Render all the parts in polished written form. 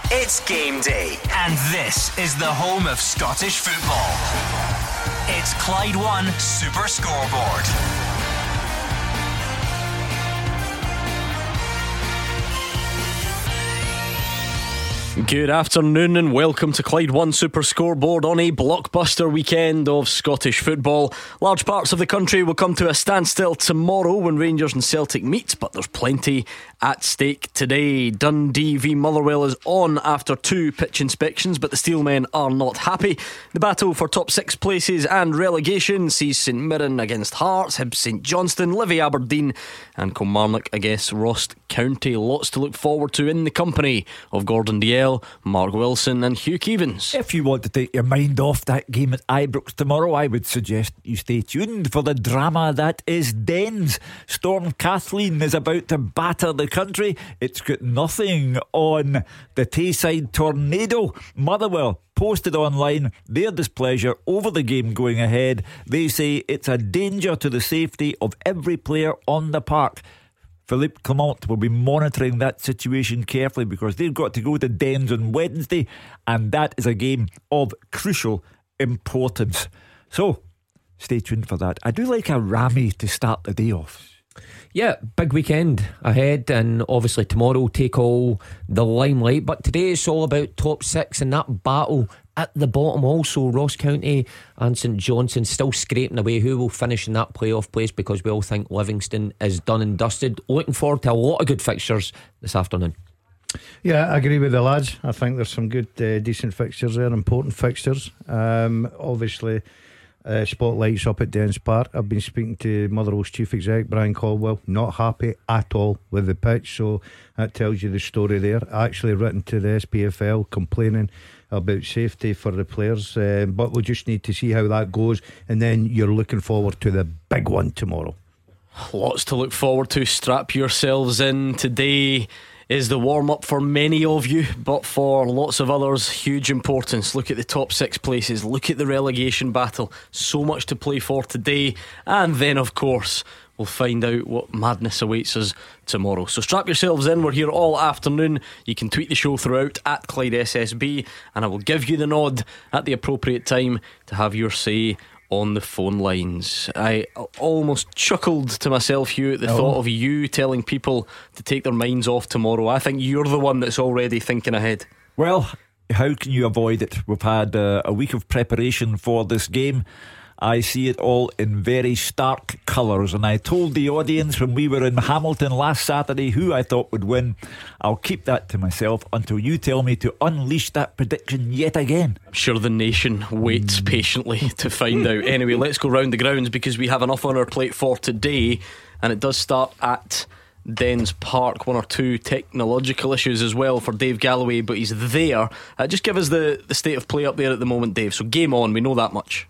It's game day, and this is the home of Scottish football. It's Clyde One Super Scoreboard. Good afternoon and welcome to Clyde One Super Scoreboard on a blockbuster weekend of Scottish football. Large parts of the country will come to a standstill tomorrow when Rangers and Celtic meet, but there's plenty at stake today. Dundee v Motherwell is on after 2 pitch inspections, but the Steelmen are not happy. The battle for top 6 places and relegation sees St Mirren against Hearts, Hibs St Johnstone, Livy Aberdeen and Kilmarnock against Ross County. Lots to look forward to in the company of Gordon Dalziel, Mark Wilson and Hugh Keevins. If you want to take your mind off that game at Ibrox tomorrow, I would suggest you stay tuned for the drama that is Dens. Storm Kathleen is about to batter the country. It's got nothing on the Tayside tornado. Motherwell posted online their displeasure over the game going ahead. They say it's a danger to the safety of every player on the park. Philippe Clement will be monitoring that situation carefully because they've got to go to Dens on Wednesday, and that is a game of crucial importance. So stay tuned for that. I do like a Rami to start the day off. Yeah, big weekend ahead, and obviously tomorrow take all the limelight, but today it's all about top 6 and that battle at the bottom. Also Ross County and St Johnstone still scraping away who will finish in that playoff place, because we all think Livingston is done and dusted. Looking forward to a lot of good fixtures this afternoon. Yeah, I agree with the lads. I think there's some good decent fixtures there, important fixtures. Obviously spotlights up at Dens Park. I've been speaking to Motherwell's chief exec Brian Caldwell, not happy at all with the pitch, so that tells you the story there. Actually written to the SPFL complaining about safety for the players, but we'll just need to see how that goes, and then you're looking forward to the big one tomorrow. Lots to look forward to. Strap yourselves in. Today is the warm-up for many of you, but for lots of others, huge importance. Look at the top 6 places, look at the relegation battle. So much to play for today, and then of course we'll find out what madness awaits us tomorrow. So strap yourselves in. We're here all afternoon. You can tweet the show throughout at Clyde SSB, and I will give you the nod at the appropriate time to have your say on the phone lines. I almost chuckled to myself, Hugh, at the thought of you telling people to take their minds off tomorrow. I think you're the one that's already thinking ahead. Well, how can you avoid it? We've had a week of preparation for this game. I see it all in very stark colours, and I told the audience when we were in Hamilton last Saturday who I thought would win. I'll keep that to myself until you tell me to unleash that prediction yet again. I'm sure the nation waits patiently to find out. Anyway, let's go round the grounds, because we have enough on our plate for today, and it does start at Dens Park. 1 or 2 technological issues as well for Dave Galloway, but he's there. Just give us the state of play up there at the moment, Dave. So game on, we know that much.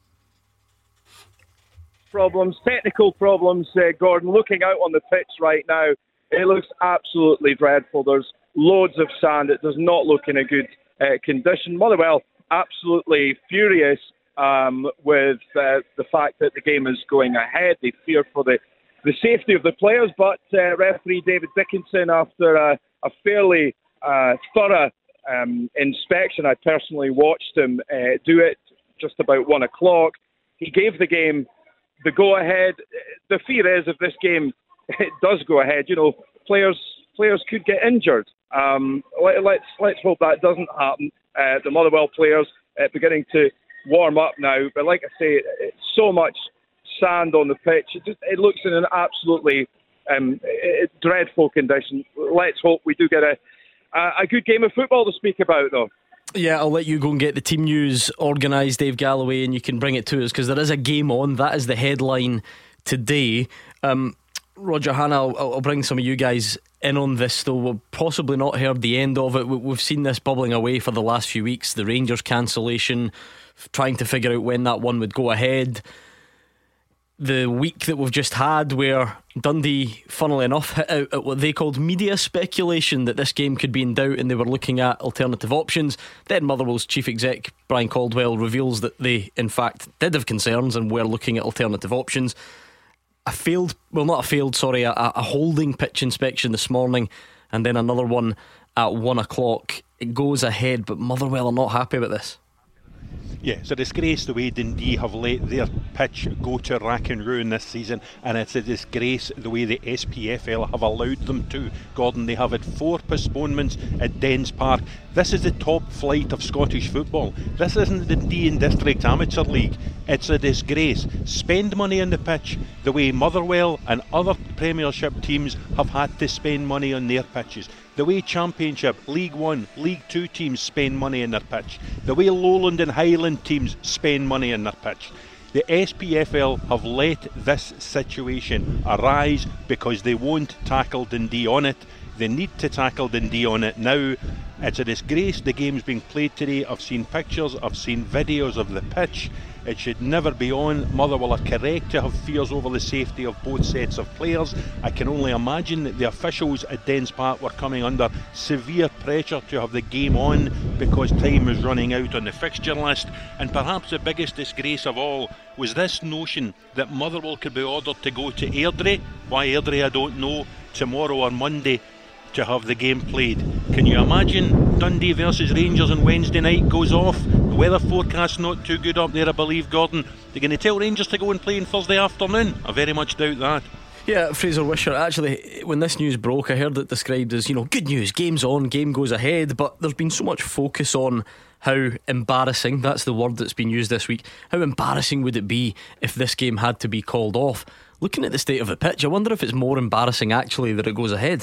Technical problems, Gordon. Looking out on the pitch right now, it looks absolutely dreadful. There's loads of sand. It does not look in a good condition. Motherwell absolutely furious with the fact that the game is going ahead. They fear for the safety of the players, but referee David Dickinson, after a fairly thorough inspection, I personally watched him do it just about 1 o'clock. He gave the game the go ahead. The fear is, if this game does go ahead, players could get injured. Let's hope that doesn't happen. The Motherwell players beginning to warm up now, but like I say, it's so much sand on the pitch. It looks in an absolutely dreadful condition. Let's hope we do get a good game of football to speak about, though. Yeah, I'll let you go and get the team news organised, Dave Galloway, and you can bring it to us, because there is a game on. That is the headline today. Roger Hanna, I'll bring some of you guys in on this, though. We've possibly not heard the end of it. We've seen this bubbling away for the last few weeks. The Rangers cancellation, trying to figure out when that one would go ahead. The week that we've just had, where Dundee, funnily enough, hit out at what they called media speculation that this game could be in doubt, and they were looking at alternative options. Then Motherwell's chief exec Brian Caldwell reveals that they in fact did have concerns and were looking at alternative options. A holding pitch inspection this morning, and then another one at 1 o'clock it goes ahead, but Motherwell are not happy about this. Yeah, it's a disgrace the way Dundee have let their pitch go to rack and ruin this season, and it's a disgrace the way the SPFL have allowed them to. Gordon, they have had 4 postponements at Dens Park. This is the top flight of Scottish football. This isn't the Dundee and District Amateur League. It's a disgrace. Spend money on the pitch the way Motherwell and other Premiership teams have had to spend money on their pitches. The way Championship, League 1, League 2 teams spend money on their pitch. The way Lowland and Highland teams spend money on their pitch. The SPFL have let this situation arise because they won't tackle Dundee on it. They need to tackle Dundee on it now. It's a disgrace the game's being played today. I've seen pictures, I've seen videos of the pitch. It should never be on. Motherwell are correct to have fears over the safety of both sets of players. I can only imagine that the officials at Dens Park were coming under severe pressure to have the game on because time was running out on the fixture list. And perhaps the biggest disgrace of all was this notion that Motherwell could be ordered to go to Airdrie. Why Airdrie, I don't know. Tomorrow or Monday to have the game played. Can you imagine Dundee versus Rangers on Wednesday night goes off? The weather forecast's not too good up there, I believe, Gordon. They're going to tell Rangers to go and play on Thursday afternoon? I very much doubt that. Yeah, Fraser Wisher, actually, when this news broke, I heard it described as, good news, game's on, game goes ahead, but there's been so much focus on how embarrassing, that's the word that's been used this week, how embarrassing would it be if this game had to be called off? Looking at the state of the pitch, I wonder if it's more embarrassing actually that it goes ahead.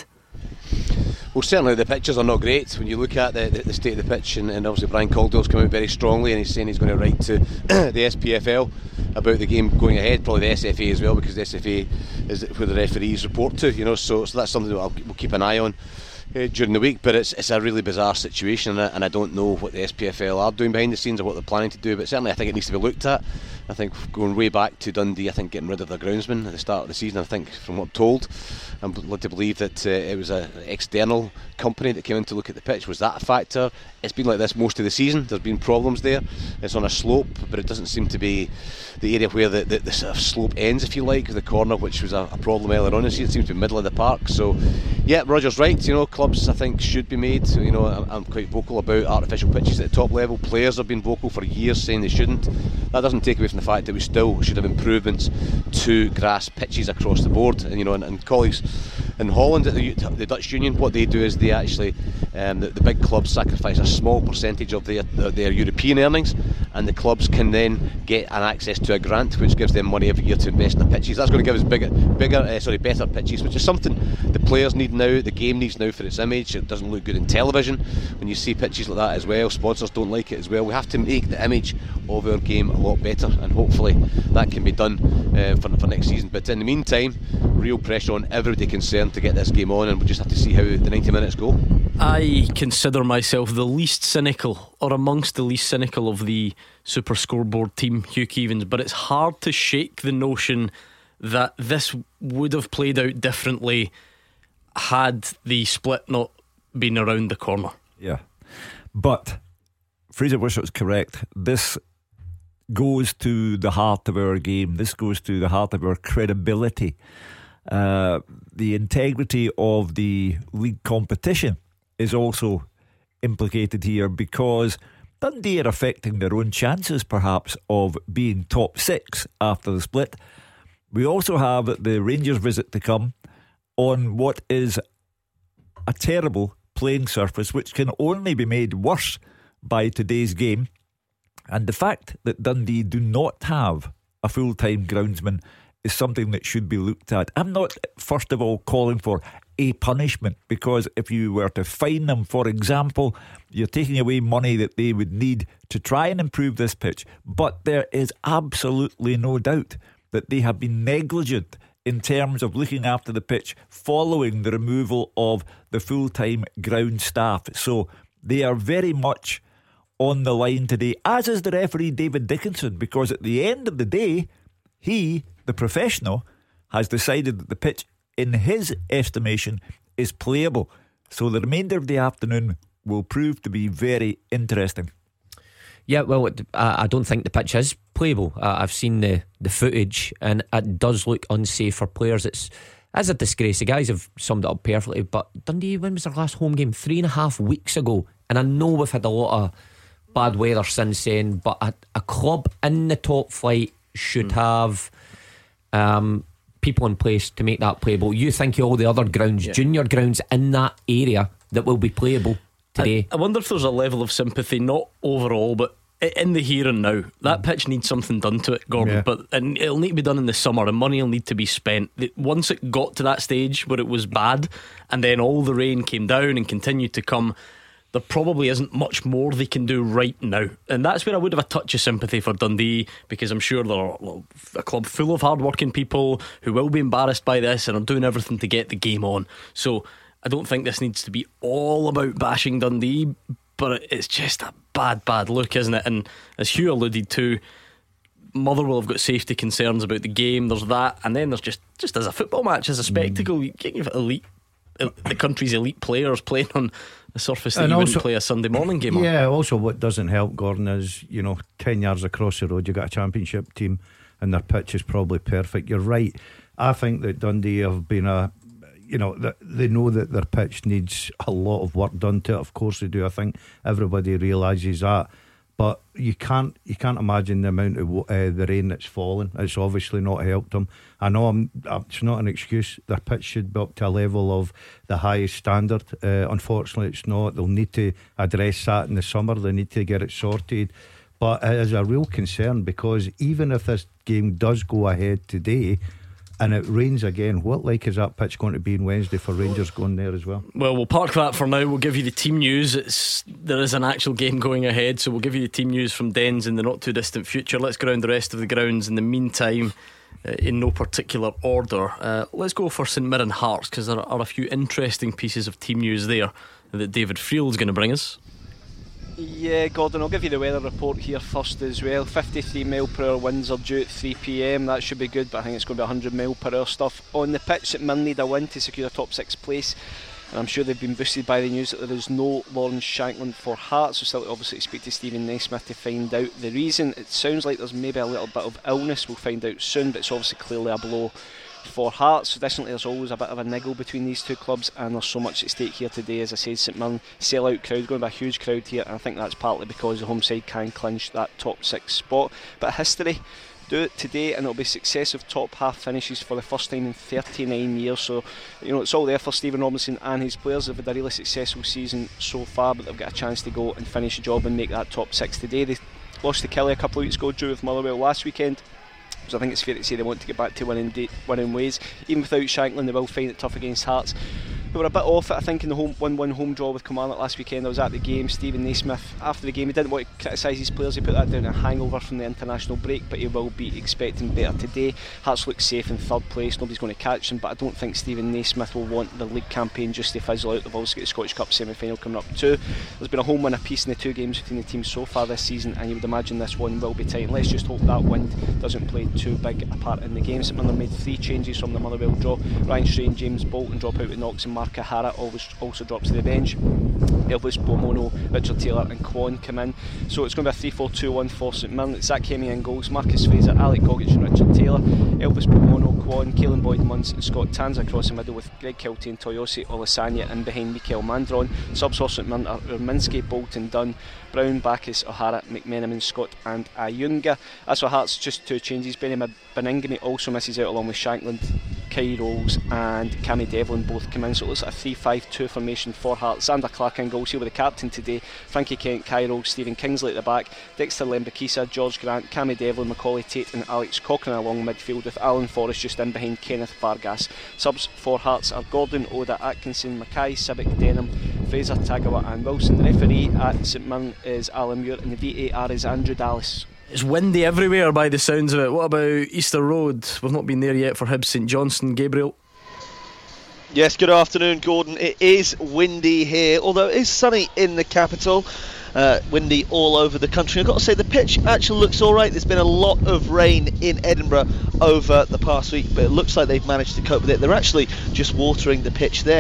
Well, certainly the pictures are not great when you look at the state of the pitch, and obviously Brian Caldwell's come out very strongly and he's saying he's going to write to the SPFL about the game going ahead, probably the SFA as well, because the SFA is where the referees report to, so that's something that we'll keep an eye on during the week. But it's a really bizarre situation, and I don't know what the SPFL are doing behind the scenes or what they're planning to do, but certainly I think it needs to be looked at. I think going way back to Dundee, I think getting rid of their groundsman at the start of the season, I think from what I'm told, I'm led to believe that it was an external company that came in to look at the pitch. Was that a factor? It's been like this most of the season. There's been problems there. It's on a slope, but it doesn't seem to be the area where the sort of slope ends, if you like, the corner, which was a problem earlier on this year. It seems to be middle of the park. So yeah, Roger's right. Clubs I think should be made. I'm quite vocal about artificial pitches at the top level. Players have been vocal for years saying they shouldn't. That doesn't take away from the fact that we still should have improvements to grass pitches across the board. And colleagues in Holland at the Dutch Union, what they do is they actually the big clubs sacrifice a small percentage of their European earnings, and the clubs can then get an access to a grant which gives them money every year to invest in the pitches. That's going to give us better pitches, which is something the players need now, the game needs now for its image. It doesn't look good in television when you see pitches like that as well. Sponsors don't like it as well. We have to make the image of our game a lot better, and hopefully that can be done for next season. But in the meantime, real pressure on everybody concerned to get this game on, and we'll just have to see how the 90 minutes go. I consider myself the least cynical, or amongst the least cynical of the Super Scoreboard team, Hugh Keevins, but it's hard to shake the notion that this would have played out differently had the split not been around the corner. Yeah, but Fraser Wishart's correct. This goes to the heart of our game. This goes to the heart of our credibility. The integrity of the league competition is also implicated here, because Dundee are affecting their own chances perhaps of being top 6 after the split. We also have the Rangers visit to come on what is a terrible playing surface, which can only be made worse by today's game. And the fact that Dundee do not have a full-time groundsman is something that should be looked at. I'm not, first of all, calling for a punishment, because if you were to fine them, for example, you're taking away money that they would need to try and improve this pitch. But there is absolutely no doubt that they have been negligent in terms of looking after the pitch following the removal of the full-time ground staff. So they are very much on the line today, as is the referee David Dickinson, because at the end of the day, he, the professional, has decided that the pitch, in his estimation, is playable. So the remainder of the afternoon will prove to be very interesting. Yeah, well, I don't think the pitch is playable. I've seen the footage, and it does look unsafe for players. It's a disgrace. The guys have summed it up perfectly. But Dundee, when was their last home game? 3.5 weeks ago. and I know we've had a lot of bad weather since then, but a club in the top flight should have people in place to make that playable. You think of all the other grounds, junior grounds in that area that will be playable today. I wonder if there's a level of sympathy, not overall, but in the here and now. That pitch needs something done to it, Gordon, and it'll need to be done in the summer, and money will need to be spent. Once it got to that stage where it was bad, and then all the rain came down and continued to come, there probably isn't much more they can do right now. And that's where I would have a touch of sympathy for Dundee, because I'm sure they're a club full of hard-working people who will be embarrassed by this and are doing everything to get the game on. So I don't think this needs to be all about bashing Dundee, but it's just a bad look, isn't it? And as Hugh alluded to, Motherwell have got safety concerns about the game. There's that, and then there's just as a football match, as a spectacle, you can't give elite, the country's elite players playing on the surface that you wouldn't play a Sunday morning game on. Yeah, also what doesn't help, Gordon, is 10 yards across the road you've got a championship team and their pitch is probably perfect. You're right. I think that Dundee have been they know that their pitch needs a lot of work done to it. Of course they do. I think everybody realises that. But you can't imagine the amount of the rain that's fallen. It's obviously not helped them. I know it's not an excuse. Their pitch should be up to a level of the highest standard. Unfortunately it's not. They'll need to address that in the summer. They need to get it sorted. But it is a real concern, because even if this game does go ahead today and it rains again, what like is that pitch going to be on Wednesday for Rangers going there as well? Well, we'll park that for now. We'll give you the team news. There is an actual game going ahead, so we'll give you the team news from Dens in the not too distant future. Let's go around the rest of the grounds in the meantime, in no particular order. Let's go for St Mirren Hearts, because there are a few interesting pieces of team news there that David Friel's going to bring us. Yeah, Gordon, I'll give you the weather report here first as well. 53 mile per hour winds are due at 3 p.m. That should be good, but I think it's going to be 100 mile per hour stuff. On the pitch, St Mirren need a win to secure a top 6 place, and I'm sure they've been boosted by the news that there is no Lawrence Shankland for Hearts. So still obviously speak to Stephen Naismith to find out the reason. It sounds like there's maybe a little bit of illness. We'll find out soon, but it's obviously clearly a blow for Hearts. Traditionally there's always a bit of a niggle between these two clubs, and there's so much at stake here today. As I said, St Mirren sell-out crowd, going to be a huge crowd here, and I think that's partly because the home side can clinch that top 6 spot. But history do it today, and it'll be successive top half finishes for the first time in 39 years. So it's all there for Stephen Robinson and his players. They've had a really successful season so far, but they've got a chance to go and finish the job and make that top 6 today. They lost to Killie a couple of weeks ago, drew with Motherwell last weekend, so I think it's fair to say they want to get back to winning ways. Even without Shankland, they will find it tough against Hearts. They were a bit off it, I think, in the 1-1 home draw with Kilmarnock last weekend. I was at the game. Stephen Naismith, after the game, he didn't want to criticise his players. He put that down a hangover from the international break, but he will be expecting better today. Hearts look safe in 3rd place. Nobody's going to catch them, but I don't think Stephen Naismith will want the league campaign just to fizzle out. They've also got the Scottish Cup semi-final coming up too. There's been a home win apiece in the 2 games between the teams so far this season, and you would imagine this one will be tight. And let's just hope that wind doesn't play too big a part in the game. St Mirren made 3 changes from the Motherwell draw. Ryan Strain, James Bolton drop out with Knox, and Mark O'Hara also drops to the bench. Elvis Bomono, Richard Taylor and Kwon come in. So it's going to be a 3-4-2-1 for St Mirren. Zach Hemming in goals, Marcus Fraser, Alec Gogic and Richard Taylor, Elvis Bomono, Kwon, Caelan Boyd Munce and Scott Tanza across the middle, with Greg Kelty and Toyosi Olasanya in behind Mikael Mandron. Subs for St Mirren are Urminski, Bolton, Dunn, Brown, Bacchus, O'Hara, McMenamin, Scott and Ayunga. As for Hearts, just 2 changes. Benny Beningame also misses out along with Shankland. Kai Rolls and Cammy Devlin both come in, so it looks like a 3-5-2 formation for Hearts. Xander Clark in goals, here with the captain today, Frankie Kent, Kai Rolls, Stephen Kingsley at the back, Dexter Lembakisa, George Grant, Cammy Devlin, Macaulay Tate and Alex Cochrane along midfield, with Alan Forrest just in behind Kenneth Vargas. Subs for Hearts are Gordon, Oda, Atkinson, Mackay, Civic, Denham, Fraser, Tagawa and Wilson. The referee at St Mirren is Alan Muir and the VAR is Andrew Dallas. It's windy everywhere by the sounds of it. What about Easter Road? We've not been there yet for Hibs St Johnstone. Gabriel? Yes, good afternoon, Gordon. It is windy here, although it is sunny in the capital. Windy all over the country. I've got to say the pitch actually looks alright. There's been a lot of rain in Edinburgh over the past week, but it looks like they've managed to cope with it. They're actually just watering the pitch there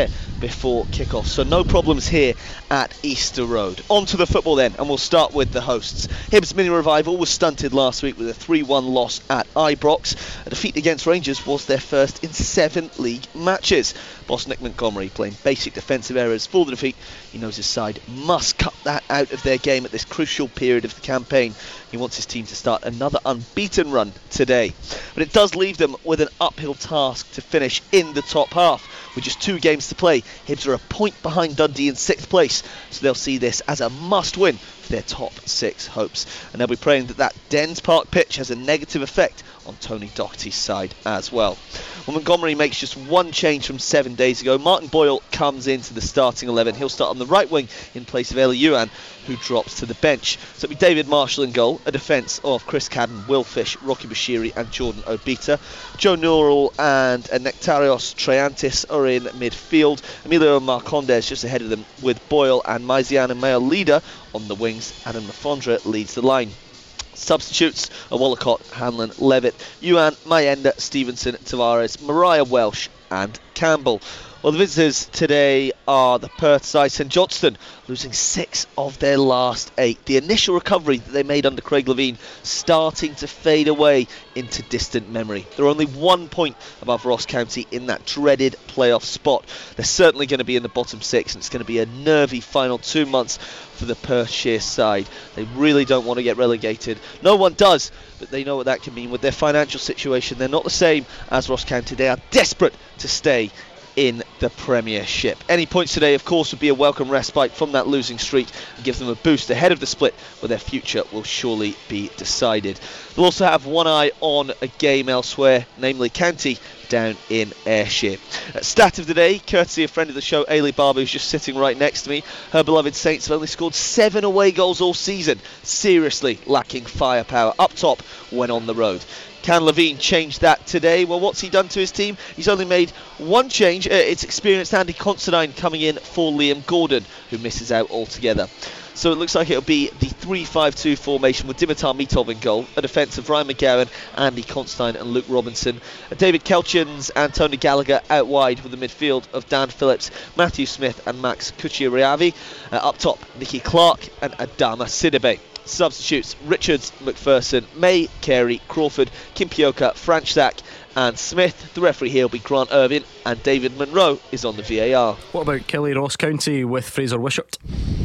before kick-off. So no problems here at Easter Road. On to the football then, and we'll start with the hosts. Hibs Mini Revival was stunted last week with a 3-1 loss at Ibrox. A defeat against Rangers was their first in 7 league matches. Boss Nick Montgomery playing basic defensive errors for the defeat. He knows his side must cut that out of their game at this crucial period of the campaign. He wants his team to start another unbeaten run today. But it does leave them with an uphill task to finish in the top half. With just 2 games to play, Hibs are a point behind Dundee in 6th place, so they'll see this as a must-win for their top 6 hopes. And they'll be praying that Dens Park pitch has a negative effect on Tony Doherty's side as well. Well, Montgomery makes just 1 change from 7 days ago. Martin Boyle comes into the starting 11. He'll start on the right wing in place of Eli Yuan, who drops to the bench. So it'll be David Marshall in goal, a defence of Chris Cadden, Will Fish, Rocky Bashiri and Jordan Obita. Joe Newell and Nectarios Triantis are in midfield. Emilio Marcondes just ahead of them with Boyle and Maiziana Mayo leader on the wings. Adam Lafondra leads the line. Substitutes are Wallacott, Hanlon, Levitt, Yuan, Mayenda, Stevenson, Tavares, Mariah Welsh and Campbell. Well, the visitors today are the Perth side, St Johnstone, losing 6 of their last 8. The initial recovery that they made under Craig Levein starting to fade away into distant memory. They're only 1 point above Ross County in that dreaded playoff spot. They're certainly going to be in the bottom 6, and it's going to be a nervy final 2 months for the Perthshire side. They really don't want to get relegated. No one does, but they know what that can mean with their financial situation. They're not the same as Ross County. They are desperate to stay in the Premiership. Any points today, of course, would be a welcome respite from that losing streak and give them a boost ahead of the split, where their future will surely be decided. They'll also have one eye on a game elsewhere, namely County down in Ayrshire. Stat of the day, courtesy of friend of the show, Ailey Barber, who's just sitting right next to me. Her beloved Saints have only scored 7 away goals all season, seriously lacking firepower up top when on the road. Can Levein change that today? Well, what's he done to his team? He's only made 1 change. It's experienced Andy Considine coming in for Liam Gordon, who misses out altogether. So it looks like it'll be the 3-5-2 formation with Dimitar Mitov in goal, a defence of Ryan McGowan, Andy Considine and Luke Robinson. David Kelchins and Tony Gallagher out wide with the midfield of Dan Phillips, Matthew Smith and Max Kuchiriavi. Up top, Nicky Clark and Adama Sidibe. Substitutes: Richards, McPherson, May, Carey, Crawford, Kimpioka, Franchak and Smith. The referee here will be Grant Irvin, and David Munro is on the VAR. What about Kelly Ross County with Fraser Wishart?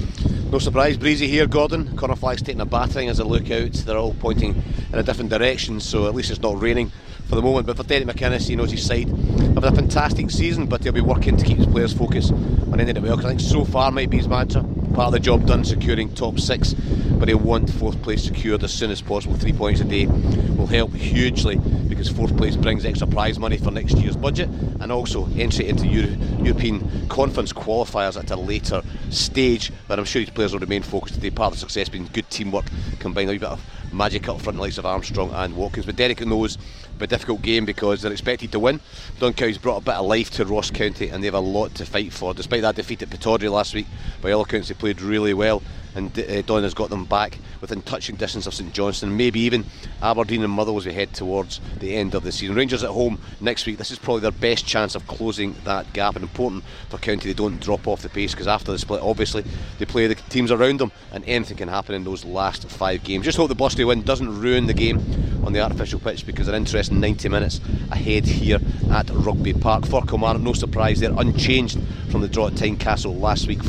No surprise, breezy here, Gordon. Corner flag's taking a battering as I look out. They're all pointing in a different direction, so at least it's not raining for the moment. But for Derek McInnes, he knows his side having a fantastic season, but he'll be working to keep his players focused on ending it well, because I think so far might be his mantra. Part of the job done securing top 6, but he'll want 4th place secured as soon as possible. 3 points a day will help hugely, because 4th place brings extra prize money for next year's budget, and also entry into European Conference qualifiers at a later stage. But I'm sure his players will remain focused today. Part of the success being good teamwork, combined with a wee bit of magic up front, the likes of Armstrong and Watkins. But Derek knows a difficult game because they're expected to win. Dunkirk's brought a bit of life to Ross County, and they have a lot to fight for. Despite that defeat at Pittodrie last week, by all accounts they played really well, and Don has got them back within touching distance of St Johnstone, maybe even Aberdeen and Motherwell as we head towards the end of the season. Rangers at home next week. This is probably their best chance of closing that gap, and important for County they don't drop off the pace, because after the split obviously they play the teams around them, and anything can happen in those last 5 games. Just hope the Blustery win doesn't ruin the game on the artificial pitch, because they're interesting 90 minutes ahead here at Rugby Park. For Kilmarnock, no surprise, they're unchanged from the draw at Tynecastle last week.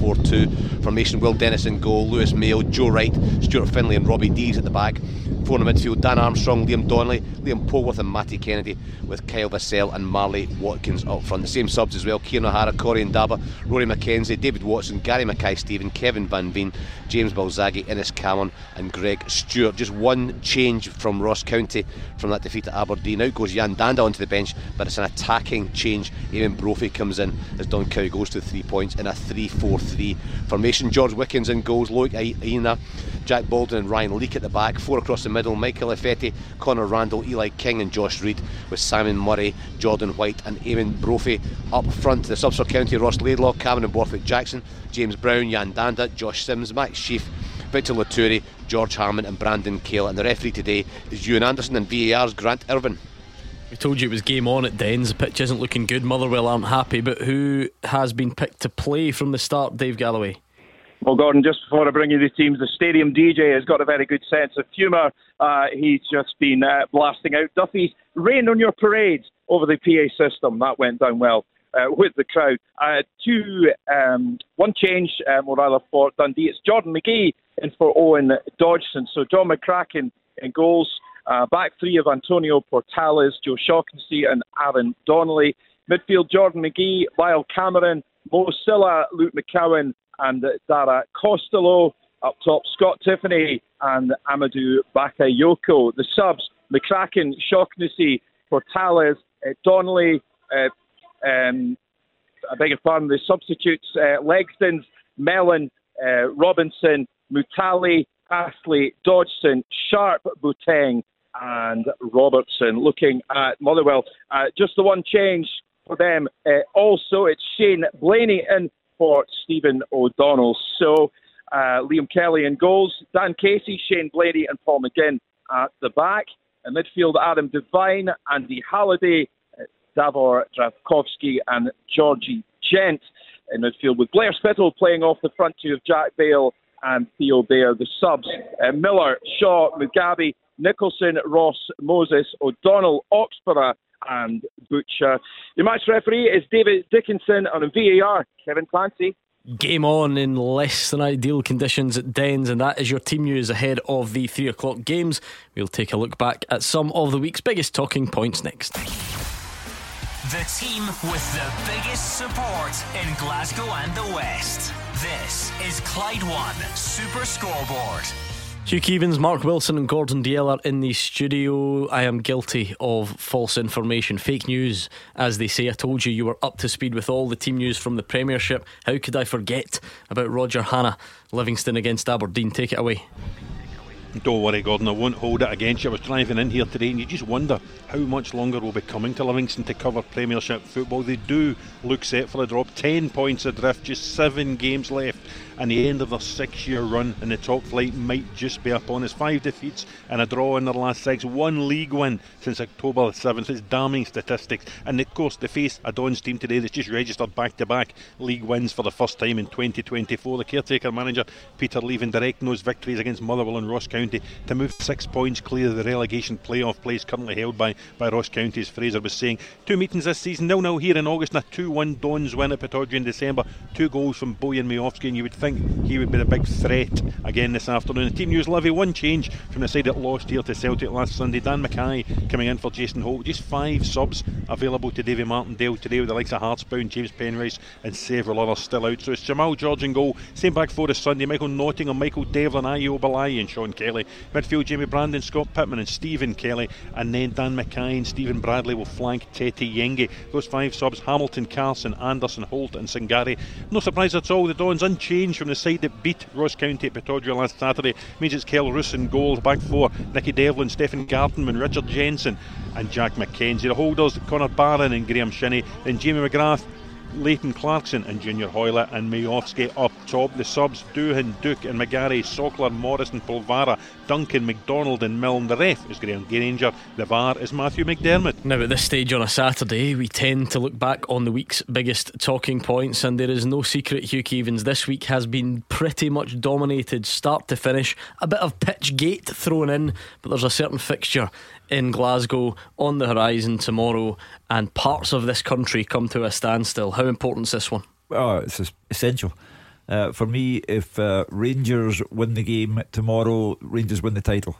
4-4-2 formation. Will Dennis in goal, Lewis Mayo, Joe Wright, Stuart Finlay and Robbie Dees at the back. 4 in the midfield: Dan Armstrong, Liam Donnelly, Liam Polworth and Matty Kennedy, with Kyle Vassell and Marley Watkins up front. The same subs as well: Kieran O'Hara, Corey Ndaba, Rory McKenzie, David Watson, Gary Mackay-Steven, Kevin Van Veen, James Balzaghi, Innes Cameron and Greg Stewart. Just 1 change from Ross County from that defeat at Aberdeen. Out goes Jan Danda onto the bench, but it's an attacking change. Eamon Brophy comes in as Dunkirk goes to 3 points in a 3-4-3 formation. George Wickens in goals, Loic Aina, Jack Baldwin and Ryan Leake at the back. 4 across the middle: Michael Effetti, Connor Randall, Eli King and Josh Reid, with Simon Murray, Jordan White and Eamon Brophy up front. The subs for County: Ross Laidlaw, Cameron and Borthwick Jackson, James Brown, Jan Danda, Josh Sims, Max Sheaf, Victor Laturi, George Harmon and Brandon Cale. And the referee today is Ewan Anderson, and VAR's Grant Irvin. We told you it was game on at Dens. The pitch isn't looking good. Motherwell aren't happy, but who has been picked to play from the start, Dave Galloway? Well, Gordon, just before I bring you the teams, the stadium DJ has got a very good sense of humour. He's just been blasting out Duffy's "Rain on Your Parade" over the PA system. That went down well with the crowd. One change, or rather for Dundee. It's Jordan McGee in for Owen Dodgson. So John McCracken in goals. Back three of Antonio Portales, Joe Shaughnessy and Aaron Donnelly. Midfield, Jordan McGee, Lyle Cameron, Mo Silla, Luke McCowan and Dara Costello. Up top, Scott Tiffany and Amadou Bakayoko. The subs, McCracken, Shaughnessy, Portales, Donnelly, I beg your pardon, the substitutes, Legzdens, Mellon, Robinson, Mutali, Astley, Dodgson, Sharp, Boateng and Robertson. Looking at Motherwell, just the one change for them. Also, it's Shane Blaney in for Stephen O'Donnell. So Liam Kelly in goals, Dan Casey, Shane Blaney and Paul McGinn at the back. In midfield, Adam Devine, Andy Halliday, Davor Dravkovsky and Georgie Gent. In midfield with Blair Spittle playing off the front two of Jack Bale and Theo Bair. The subs, Miller, Shaw, Mugabe, Nicholson, Ross, Moses, O'Donnell, Oxborough and Butcher. Your match referee is David Dickinson, and on VAR, Kevin Clancy. Game on in less than ideal conditions at Dens, and that is your team news ahead of the 3 o'clock games. We'll take a look back at some of the week's biggest talking points next. The team with the biggest support in Glasgow and the West. This is Clyde One Super Scoreboard. Hugh Keevins, Mark Wilson and Gordon Dalziel are in the studio. I am guilty of false information, fake news, as they say. I told you were up to speed with all the team news from the Premiership. How could I forget about Roger Hannah, Livingston against Aberdeen? Take it away. Don't worry, Gordon, I won't hold it against you. I was driving in here today and you just wonder how much longer we'll be coming to Livingston to cover Premiership football. They do look set for a drop. 10 points adrift, just 7 games left, and the end of their 6-year run in the top flight might just be upon us. 5 defeats and a draw in their last 6, 1 league win since October 7th. It's damning statistics, and of course they face a Dons team today that's just registered back-to-back league wins for the first time in 2024. The caretaker manager Peter Leven direct those victories against Motherwell and Ross County to move 6 points clear of the relegation playoff place currently held by Ross County, as Fraser was saying. 2 meetings this season, 0-0 here in August and a 2-1 Dons win at Pittodrie in December. 2 goals from Bojan Miovski, and you would think he would be the big threat again this afternoon. The team news, Livy, one change from the side that lost here to Celtic last Sunday. Dan Mackay coming in for Jason Holt. Just 5 subs available to Davy Martindale today, with the likes of Hartsbound, James Penrice and several others still out. So it's Jamal George in goal, same back 4 as Sunday. Michael Nottingham, Michael Devlin, Ayo Balai and Sean Kelly. Midfield, Jamie Brandon, Scott Pittman and Stephen Kelly, and then Dan Mackay and Stephen Bradley will flank Tete Yenge. Those 5 subs, Hamilton, Carson, Anderson, Holt and Singari. No surprise at all, the Dons unchanged from the side that beat Ross County at Pittodrie last Saturday. Means it's Kel Roos in goal, back 4 Nicky Devlin, Stephen Gartenman, Richard Jensen and Jack McKenzie. The holders, Conor Barron and Graham Shinney, then Jamie McGrath, Leighton Clarkson and Junior Hoyler and Miovski up top. The subs, Doohan, Duke and McGarry, Sockler, Morrison, Polvara, Duncan, McDonald and Milne. The ref is Graham Granger. The VAR is Matthew McDermott. Now at this stage on a Saturday, we tend to look back on the week's biggest talking points, and there is no secret, Hugh Keevins, this week has been pretty much dominated start to finish. A bit of pitch gate thrown in, but there's a certain fixture in Glasgow on the horizon tomorrow, and parts of this country come to a standstill. How important is this one? Oh, it's essential. For me, if Rangers win the game tomorrow, Rangers win the title.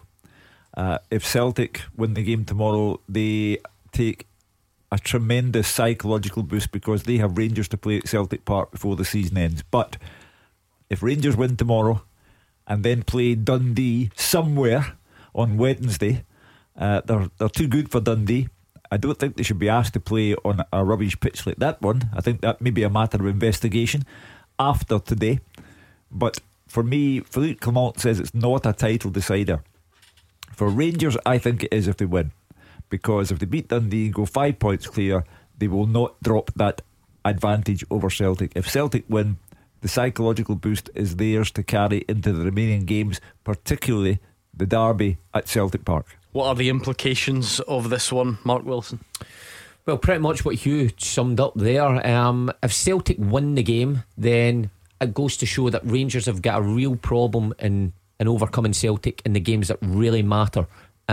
If Celtic win the game tomorrow, they take a tremendous psychological boost because they have Rangers to play at Celtic Park before the season ends. But if Rangers win tomorrow and then play Dundee somewhere on Wednesday, they're too good for Dundee. I don't think they should be asked to play on a rubbish pitch like that one. I think that may be a matter of investigation after today. But for me, Philippe Clement says it's not a title decider. For Rangers, I think it is if they win, because if they beat Dundee and go 5 points clear, they will not drop that advantage over Celtic. If Celtic win, the psychological boost is theirs to carry into the remaining games, particularly the derby at Celtic Park. What are the implications of this one, Mark Wilson? Well, pretty much what Hugh summed up there. If Celtic win the game, then it goes to show that Rangers have got a real problem in overcoming Celtic in the games that really matter.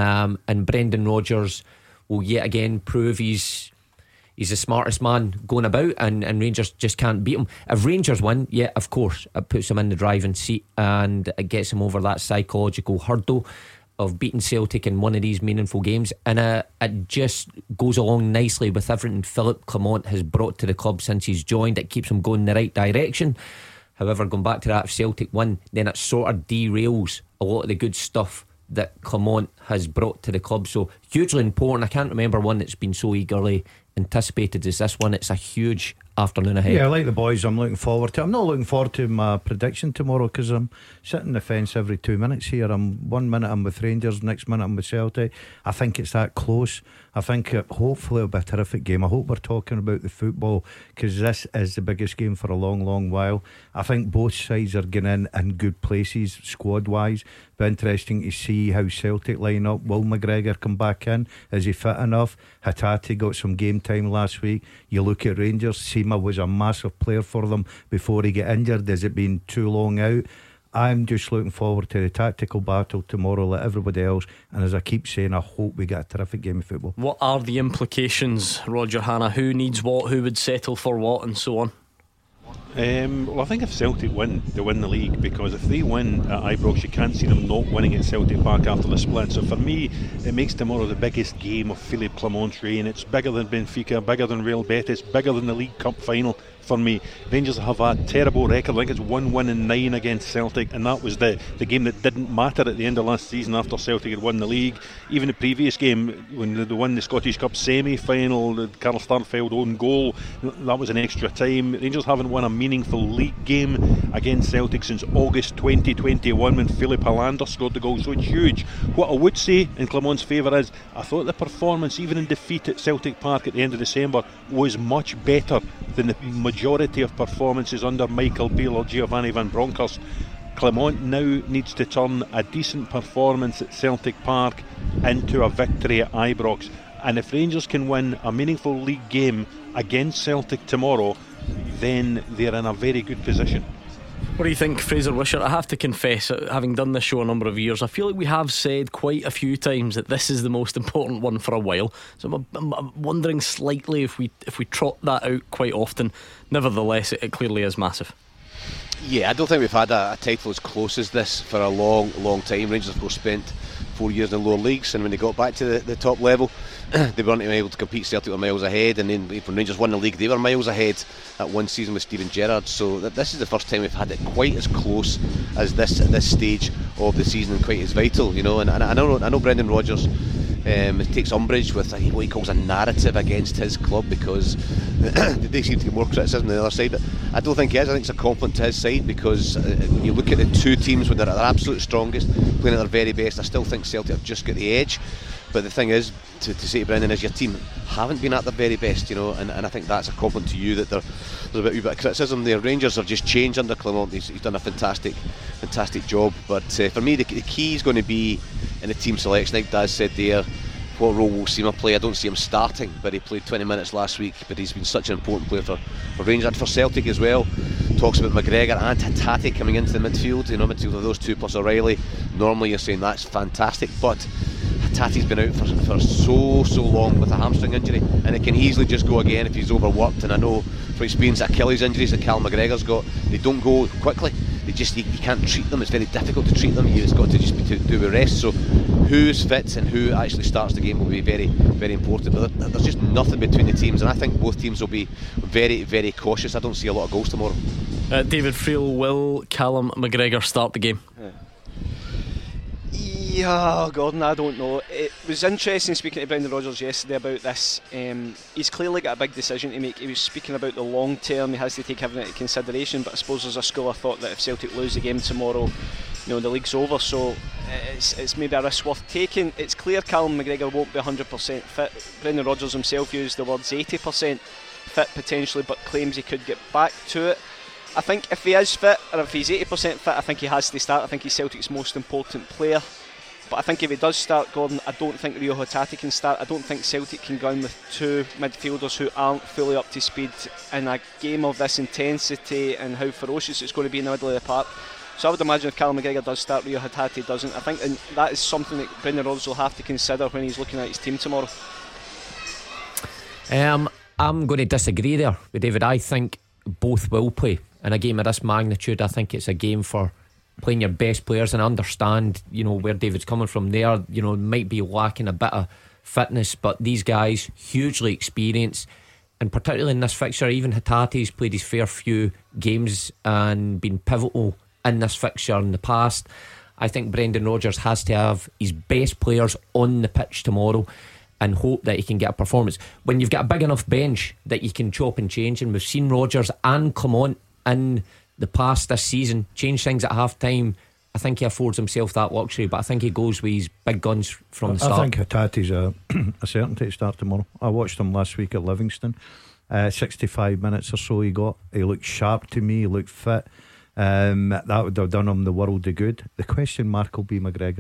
And Brendan Rodgers will yet again prove he's the smartest man going about, and Rangers just can't beat him. If Rangers win, yeah, of course, it puts him in the driving seat and it gets him over that psychological hurdle of beating Celtic in one of these meaningful games. And it just goes along nicely with everything Philippe Clement has brought to the club since he's joined. It keeps him going in the right direction. However, going back to that, if Celtic win, then it sort of derails a lot of the good stuff that Clement has brought to the club. So hugely important. I can't remember one that's been so eagerly anticipated as this one. It's a huge afternoon ahead. Yeah, I like the boys. I'm looking forward to it. I'm not looking forward to my prediction tomorrow because I'm sitting the fence every 2 minutes here. 1 minute I'm with Rangers, next minute I'm with Celtic. I think it's that close. I think hopefully it'll be a terrific game. I hope we're talking about the football because this is the biggest game for a long while. I think both sides are getting in good places squad wise. Be interesting to see how Celtic line up. Will McGregor come back in? Is he fit enough? Hatate got some game time last week. You look at Rangers, Sima was a massive player for them before he got injured. Has it been too long out? I'm just looking forward to the tactical battle tomorrow like everybody else, and as I keep saying, I hope we get a terrific game of football. What are the implications, Roger Hannah? Who needs what, who would settle for what, and so on? Well, I think if Celtic win, they win the league, because if they win at Ibrox, you can't see them not winning at Celtic Park after the split. So for me, it makes tomorrow the biggest game of Philippe Clement's reign. It's bigger than Benfica, bigger than Real Betis, bigger than the League Cup final. For me, Rangers have a terrible record. I think it's 1-9 against Celtic, and that was the game that didn't matter at the end of last season after Celtic had won the league. Even the previous game when they won the Scottish Cup semi-final, the Carl Starfeld own goal, that was an extra time. Rangers haven't won a meaningful league game against Celtic since August 2021 when Philippe Hollander scored the goal, so it's huge. What I would say in Clement's favour is I thought the performance, even in defeat at Celtic Park at the end of December, was much better than the majority of performances under Michael Beale or Giovanni Van Bronckhorst. Clement now needs to turn a decent performance at Celtic Park into a victory at Ibrox, and if Rangers can win a meaningful league game against Celtic tomorrow, then they're in a very good position. What do you think, Fraser Wishart? I have to confess, having done this show a number of years, I feel like we have said quite a few times that this is the most important one for a while. So I'm wondering slightly if we trot that out quite often. Nevertheless, it clearly is massive. Yeah, I don't think we've had a title as close as this for a long time. Rangers, of course, spent 4 years in the lower leagues, and when they got back to the top level, they weren't able to compete. Celtic were miles ahead, and then when Rangers won the league, they were miles ahead at one season with Steven Gerrard. So this is the first time we've had it quite as close as this at this stage of the season, and quite as vital, you know. And I know Brendan Rodgers takes umbrage with what he calls a narrative against his club, because they seem to get more criticism than the other side, but I don't think he is. I think it's a compliment to his side, because when you look at the two teams when they're at their absolute strongest, playing at their very best, I still think Celtic have just got the edge. But the thing is, to say to Brendan is, your team haven't been at their very best, you know, and I think that's a compliment to you, that there's a wee bit of criticism there. Rangers have just changed under Clement. He's done a fantastic job, but for me the key is going to be in the team selection. Like Daz said there, what role will Sima play? I don't see him starting, but he played 20 minutes last week, but he's been such an important player for Rangers and for Celtic as well. Talks about McGregor and Hatate coming into the midfield, you know, midfield of those two plus O'Reilly. Normally you're saying that's fantastic, but Hatate's been out for so long with a hamstring injury, and it can easily just go again if he's overworked. And I know from experience that Achilles injuries that Cal McGregor's got, they don't go quickly. They just, you can't treat them. It's very difficult to treat them. It's got to just be to do with rest. So who's fit and who actually starts the game will be very, very important. But there's just nothing between the teams, and I think both teams will be very, very cautious. I don't see a lot of goals tomorrow. David Friel, will Callum McGregor start the game? Yeah, Gordon, I don't know. It was interesting speaking to Brendan Rodgers yesterday about this. He's clearly got a big decision to make. He was speaking about the long term. He has to take everything into consideration. But I suppose there's a school of thought that if Celtic lose the game tomorrow, you know, the league's over. So it's maybe a risk worth taking. It's clear Callum McGregor won't be 100% fit. Brendan Rodgers himself used the words 80% fit potentially, but claims he could get back to it. I think if he is fit, or if he's 80% fit, I think he has to start. I think he's Celtic's most important player. But I think if he does start, Gordon, I don't think Rio Hatate can start. I don't think Celtic can go in with two midfielders who aren't fully up to speed in a game of this intensity and how ferocious it's going to be in the middle of the park. So I would imagine if Callum McGregor does start, Rio Hatate doesn't. I think that is something that Brendan Rodgers will have to consider when he's looking at his team tomorrow. I'm going to disagree there with David. I think both will play in a game of this magnitude. I think it's a game for playing your best players, and I understand, where David's coming from there. Might be lacking a bit of fitness, but these guys hugely experienced, and particularly in this fixture, even Hatate's played his fair few games and been pivotal in this fixture in the past. I think Brendan Rodgers has to have his best players on the pitch tomorrow and hope that he can get a performance. When you've got a big enough bench that you can chop and change, and we've seen Rodgers and Clement in the past this season change things at half time, I think he affords himself that luxury. But I think he goes with his big guns from the start. I think Hatate's a certainty to start tomorrow. I watched him last week at Livingston. 65 minutes or so he got. He looked sharp to me, he looked fit. That would have done him the world of good. The question mark will be McGregor.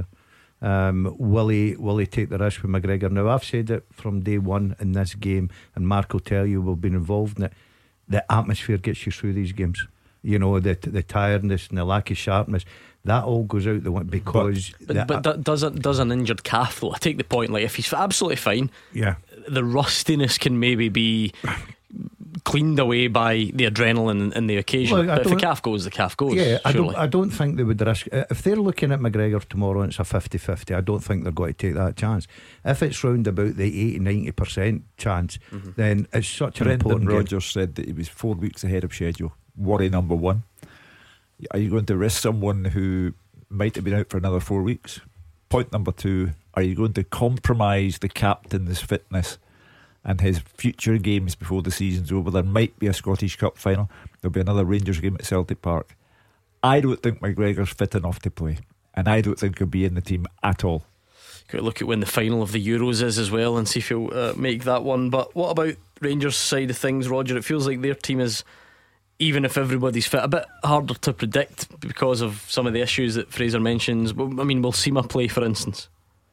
Will he take the risk with McGregor? Now, I've said it from day one in this game, and Mark will tell you we've been involved in it. The atmosphere gets you through these games. The tiredness and the lack of sharpness, that all goes out the window because. But does an injured calf though? I take the point. Like if he's absolutely fine, the rustiness can maybe be cleaned away by the adrenaline and the occasion. But if the calf goes, the calf goes. Yeah, I don't think they would risk. If they're looking at McGregor tomorrow and it's a 50-50, I don't think they're going to take that chance. If it's round about the 80-90% chance, then it's such an important game. Rodgers said that he was 4 weeks ahead of schedule. Worry number one: are you going to risk someone who might have been out for another 4 weeks? Point number two: are you going to compromise the captain's fitness and his future games before the season's over? There might be a Scottish Cup final. There'll be another Rangers game at Celtic Park. I don't think McGregor's fit enough to play, and I don't think he'll be in the team at all. Could look at when the final of the Euros is as well and see if he'll make that one. But what about Rangers' side of things, Roger? It feels like their team is, even if everybody's fit, a bit harder to predict because of some of the issues that Fraser mentions. I mean, will Sima play, for instance?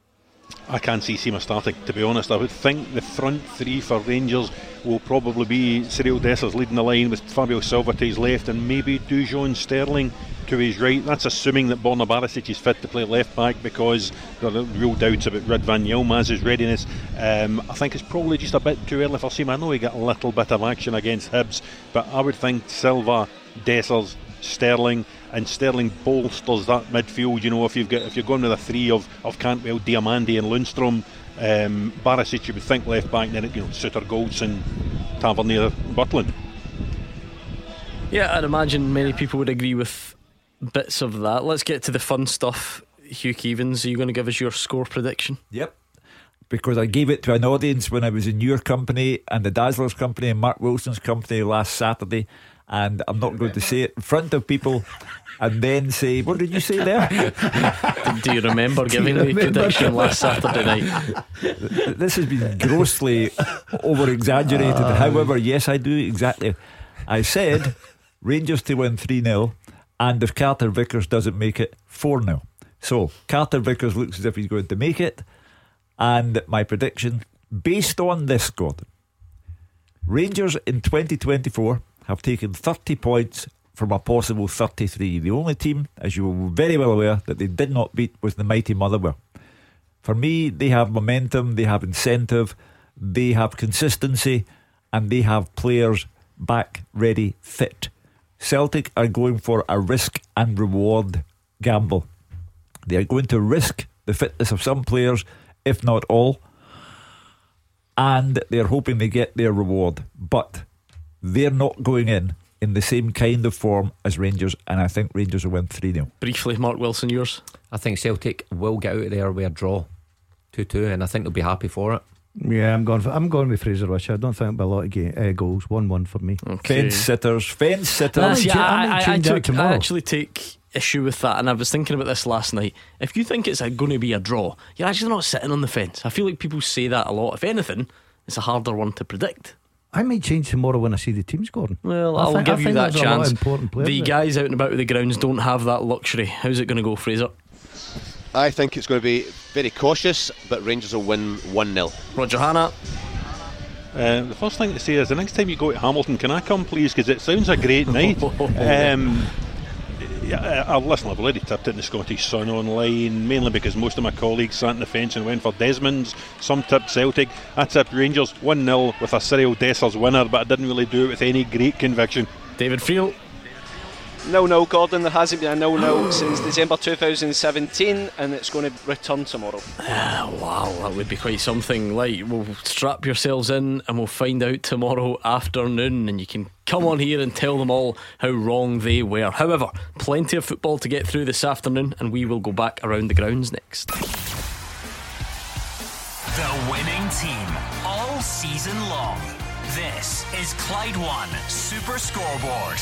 I can't see Sima starting, to be honest. I would think the front three for Rangers will probably be Cyril Dessers leading the line with Fabio Silva to his left and maybe Dujon Sterling to his right. That's assuming that Borna Barisic is fit to play left back, because there are real doubts about Ridvan Yilmaz's readiness. I think it's probably just a bit too early for Sima. I know he got a little bit of action against Hibs, but I would think Silva, Dessers, Sterling, and Sterling bolsters that midfield. If you're going with a three of Cantwell, Diamandi and Lundstrom, Barisic you would think left back, then Suter, Goldson, Tavernier, Butland. Yeah, I'd imagine many people would agree with bits of that. Let's get to the fun stuff. Hugh Keevins, are you going to give us your score prediction? Yep, because I gave it to an audience when I was in your company and the Dazzlers company and Mark Wilson's company last Saturday, and I'm not going to say it in front of people and then say, what did you say there? Do you remember giving the prediction last Saturday night? This has been grossly over exaggerated. However, yes, I do exactly. I said Rangers to win 3-0, and if Carter Vickers doesn't make it, 4-0. So Carter Vickers looks as if he's going to make it, and my prediction based on this, Gordon: Rangers in 2024 have taken 30 points from a possible 33. The only team, as you were very well aware, that they did not beat was the mighty Motherwell. For me, they have momentum, they have incentive, they have consistency, and they have players back, ready, fit. Celtic are going for a risk and reward gamble. They are going to risk the fitness of some players, if not all, and they're hoping they get their reward. But they're not going in the same kind of form as Rangers, and I think Rangers will win 3-0. Briefly, Mark Wilson, yours? I think Celtic will get out of there with a draw, 2-2, and I think they'll be happy for it. Yeah, I'm going with Fraser Rush. I don't think there'll be a lot of goals. 1-1 for me. Okay. Fence sitters. I actually take issue with that, and I was thinking about this last night. If you think it's going to be a draw, you're actually not sitting on the fence. I feel like people say that a lot. If anything, it's a harder one to predict. I might change tomorrow when I see the teams, Gordon. Well, I'll give you that chance. The guys out and about with the grounds don't have that luxury. How's it going to go, Fraser? I think it's going to be very cautious, but Rangers will win 1-0. Roger Hannah. The first thing to say is the next time you go to Hamilton, can I come please, because it sounds a great night. Listen, I've already tipped it in the Scottish Sun online, mainly because most of my colleagues sat on the fence and went for Desmond's. Some tipped Celtic. I tipped Rangers 1-0 with a Cyril Dessers winner, but I didn't really do it with any great conviction. David Friel. 0-0, Gordon. There hasn't been a 0-0 since December 2017, and it's going to return tomorrow. Wow, that would be quite something. Like, we'll strap yourselves in and we'll find out tomorrow afternoon, and you can come on here and tell them all how wrong they were. However, plenty of football to get through this afternoon, and we will go back around the grounds next. The winning team all season long. This is Clyde One Super Scoreboard.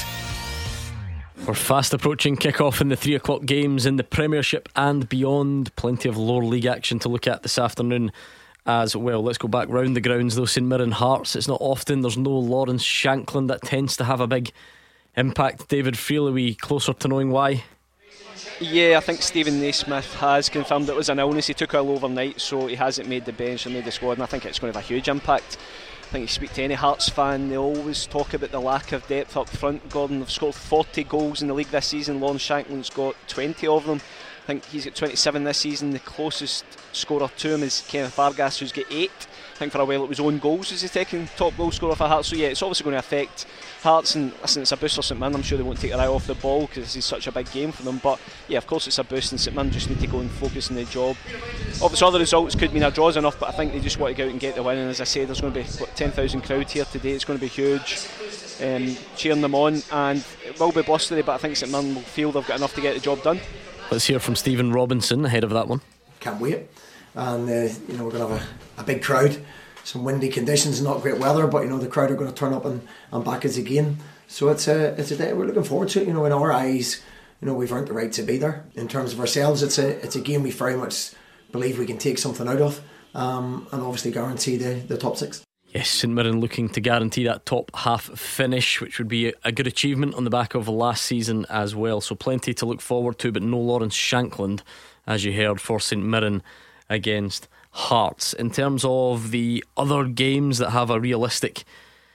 We're fast approaching kick-off in the 3 o'clock games in the Premiership and beyond. Plenty of lower league action to look at this afternoon as well. Let's go back round the grounds though. St Mirren Hearts, it's not often there's no Lawrence Shankland. That tends to have a big impact. David Friel, are we closer to knowing why? Yeah, I think Stephen Naismith has confirmed it was an illness. He took ill overnight, so he hasn't made the bench or made the squad, and I think it's going to have a huge impact. I think you speak to any Hearts fan, they always talk about the lack of depth up front. Gordon, they've scored 40 goals in the league this season. Lawrence Shankland's got 20 of them. I think he's got 27 this season. The closest scorer to him is Kenneth Vargas, who's got 8. I think for a while it was own goals as his second top goal scorer for Hearts. So yeah, it's obviously going to affect Hearts, and listen, it's a boost for St Mirren. I'm sure they won't take their eye off the ball because this is such a big game for them, but yeah, of course it's a boost, and St Mirren just need to go and focus on the job. Obviously other results could mean a draw's enough, but I think they just want to go out and get the win, and as I say, there's going to be 10,000 crowd here today. It's going to be huge, cheering them on, and it will be blustery, but I think St Mirren will feel they've got enough to get the job done. Let's hear from Stephen Robinson ahead of that one. Can't wait, and we're going to have a big crowd. Some windy conditions, not great weather, but the crowd are going to turn up and back us again. So it's a day we're looking forward to. In our eyes, we've earned the right to be there. In terms of ourselves, it's a game we very much believe we can take something out of, and obviously guarantee the top 6. Yes, St Mirren looking to guarantee that top half finish, which would be a good achievement on the back of last season as well. So plenty to look forward to, but no Lawrence Shankland, as you heard, for St Mirren against Hearts. In terms of the other games that have a realistic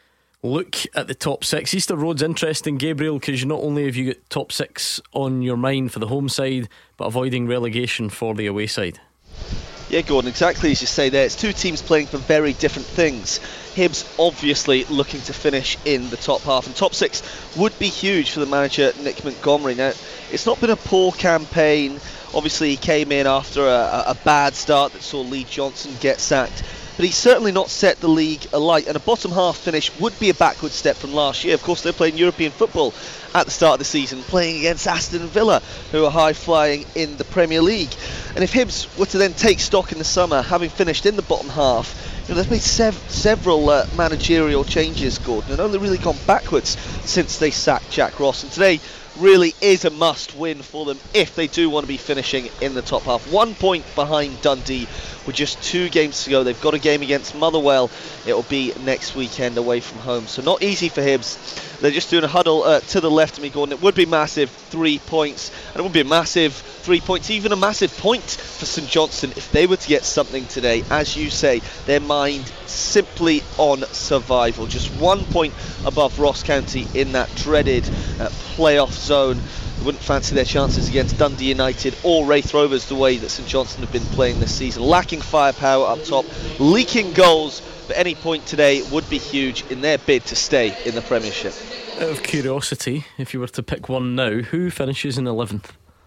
look at the top 6, Easter Road's interesting, Gabriel, because not only have you got top 6 on your mind for the home side, but avoiding relegation for the away side. Yeah, Gordon, exactly as you say there. It's two teams playing for very different things. Hibs obviously looking to finish in the top half, and top 6 would be huge for the manager Nick Montgomery. Now, it's not been a poor campaign. Obviously he came in after a bad start that saw Lee Johnson get sacked, but he's certainly not set the league alight, and a bottom half finish would be a backward step from last year. Of course, they're playing European football at the start of the season, playing against Aston Villa, who are high flying in the Premier League. And if Hibs were to then take stock in the summer, having finished in the bottom half, they've made several managerial changes, Gordon, and only really gone backwards since they sacked Jack Ross. And today really is a must win for them if they do want to be finishing in the top half. 1 point behind Dundee with just 2 games to go. They've got a game against Motherwell. It'll be next weekend away from home, so not easy for Hibs. They're just doing a huddle to the left of me, Gordon. It would be massive 3 points, and it would be a massive 3 points, even a massive point for St Johnstone if they were to get something today. As you say, their mind simply on survival. Just 1 point above Ross County in that dreaded playoff zone. They wouldn't fancy their chances against Dundee United or Wraith Rovers the way that St Johnstone have been playing this season. Lacking firepower up top, leaking goals, but any point today would be huge in their bid to stay in the Premiership. Out of curiosity, if you were to pick one now, who finishes in 11th?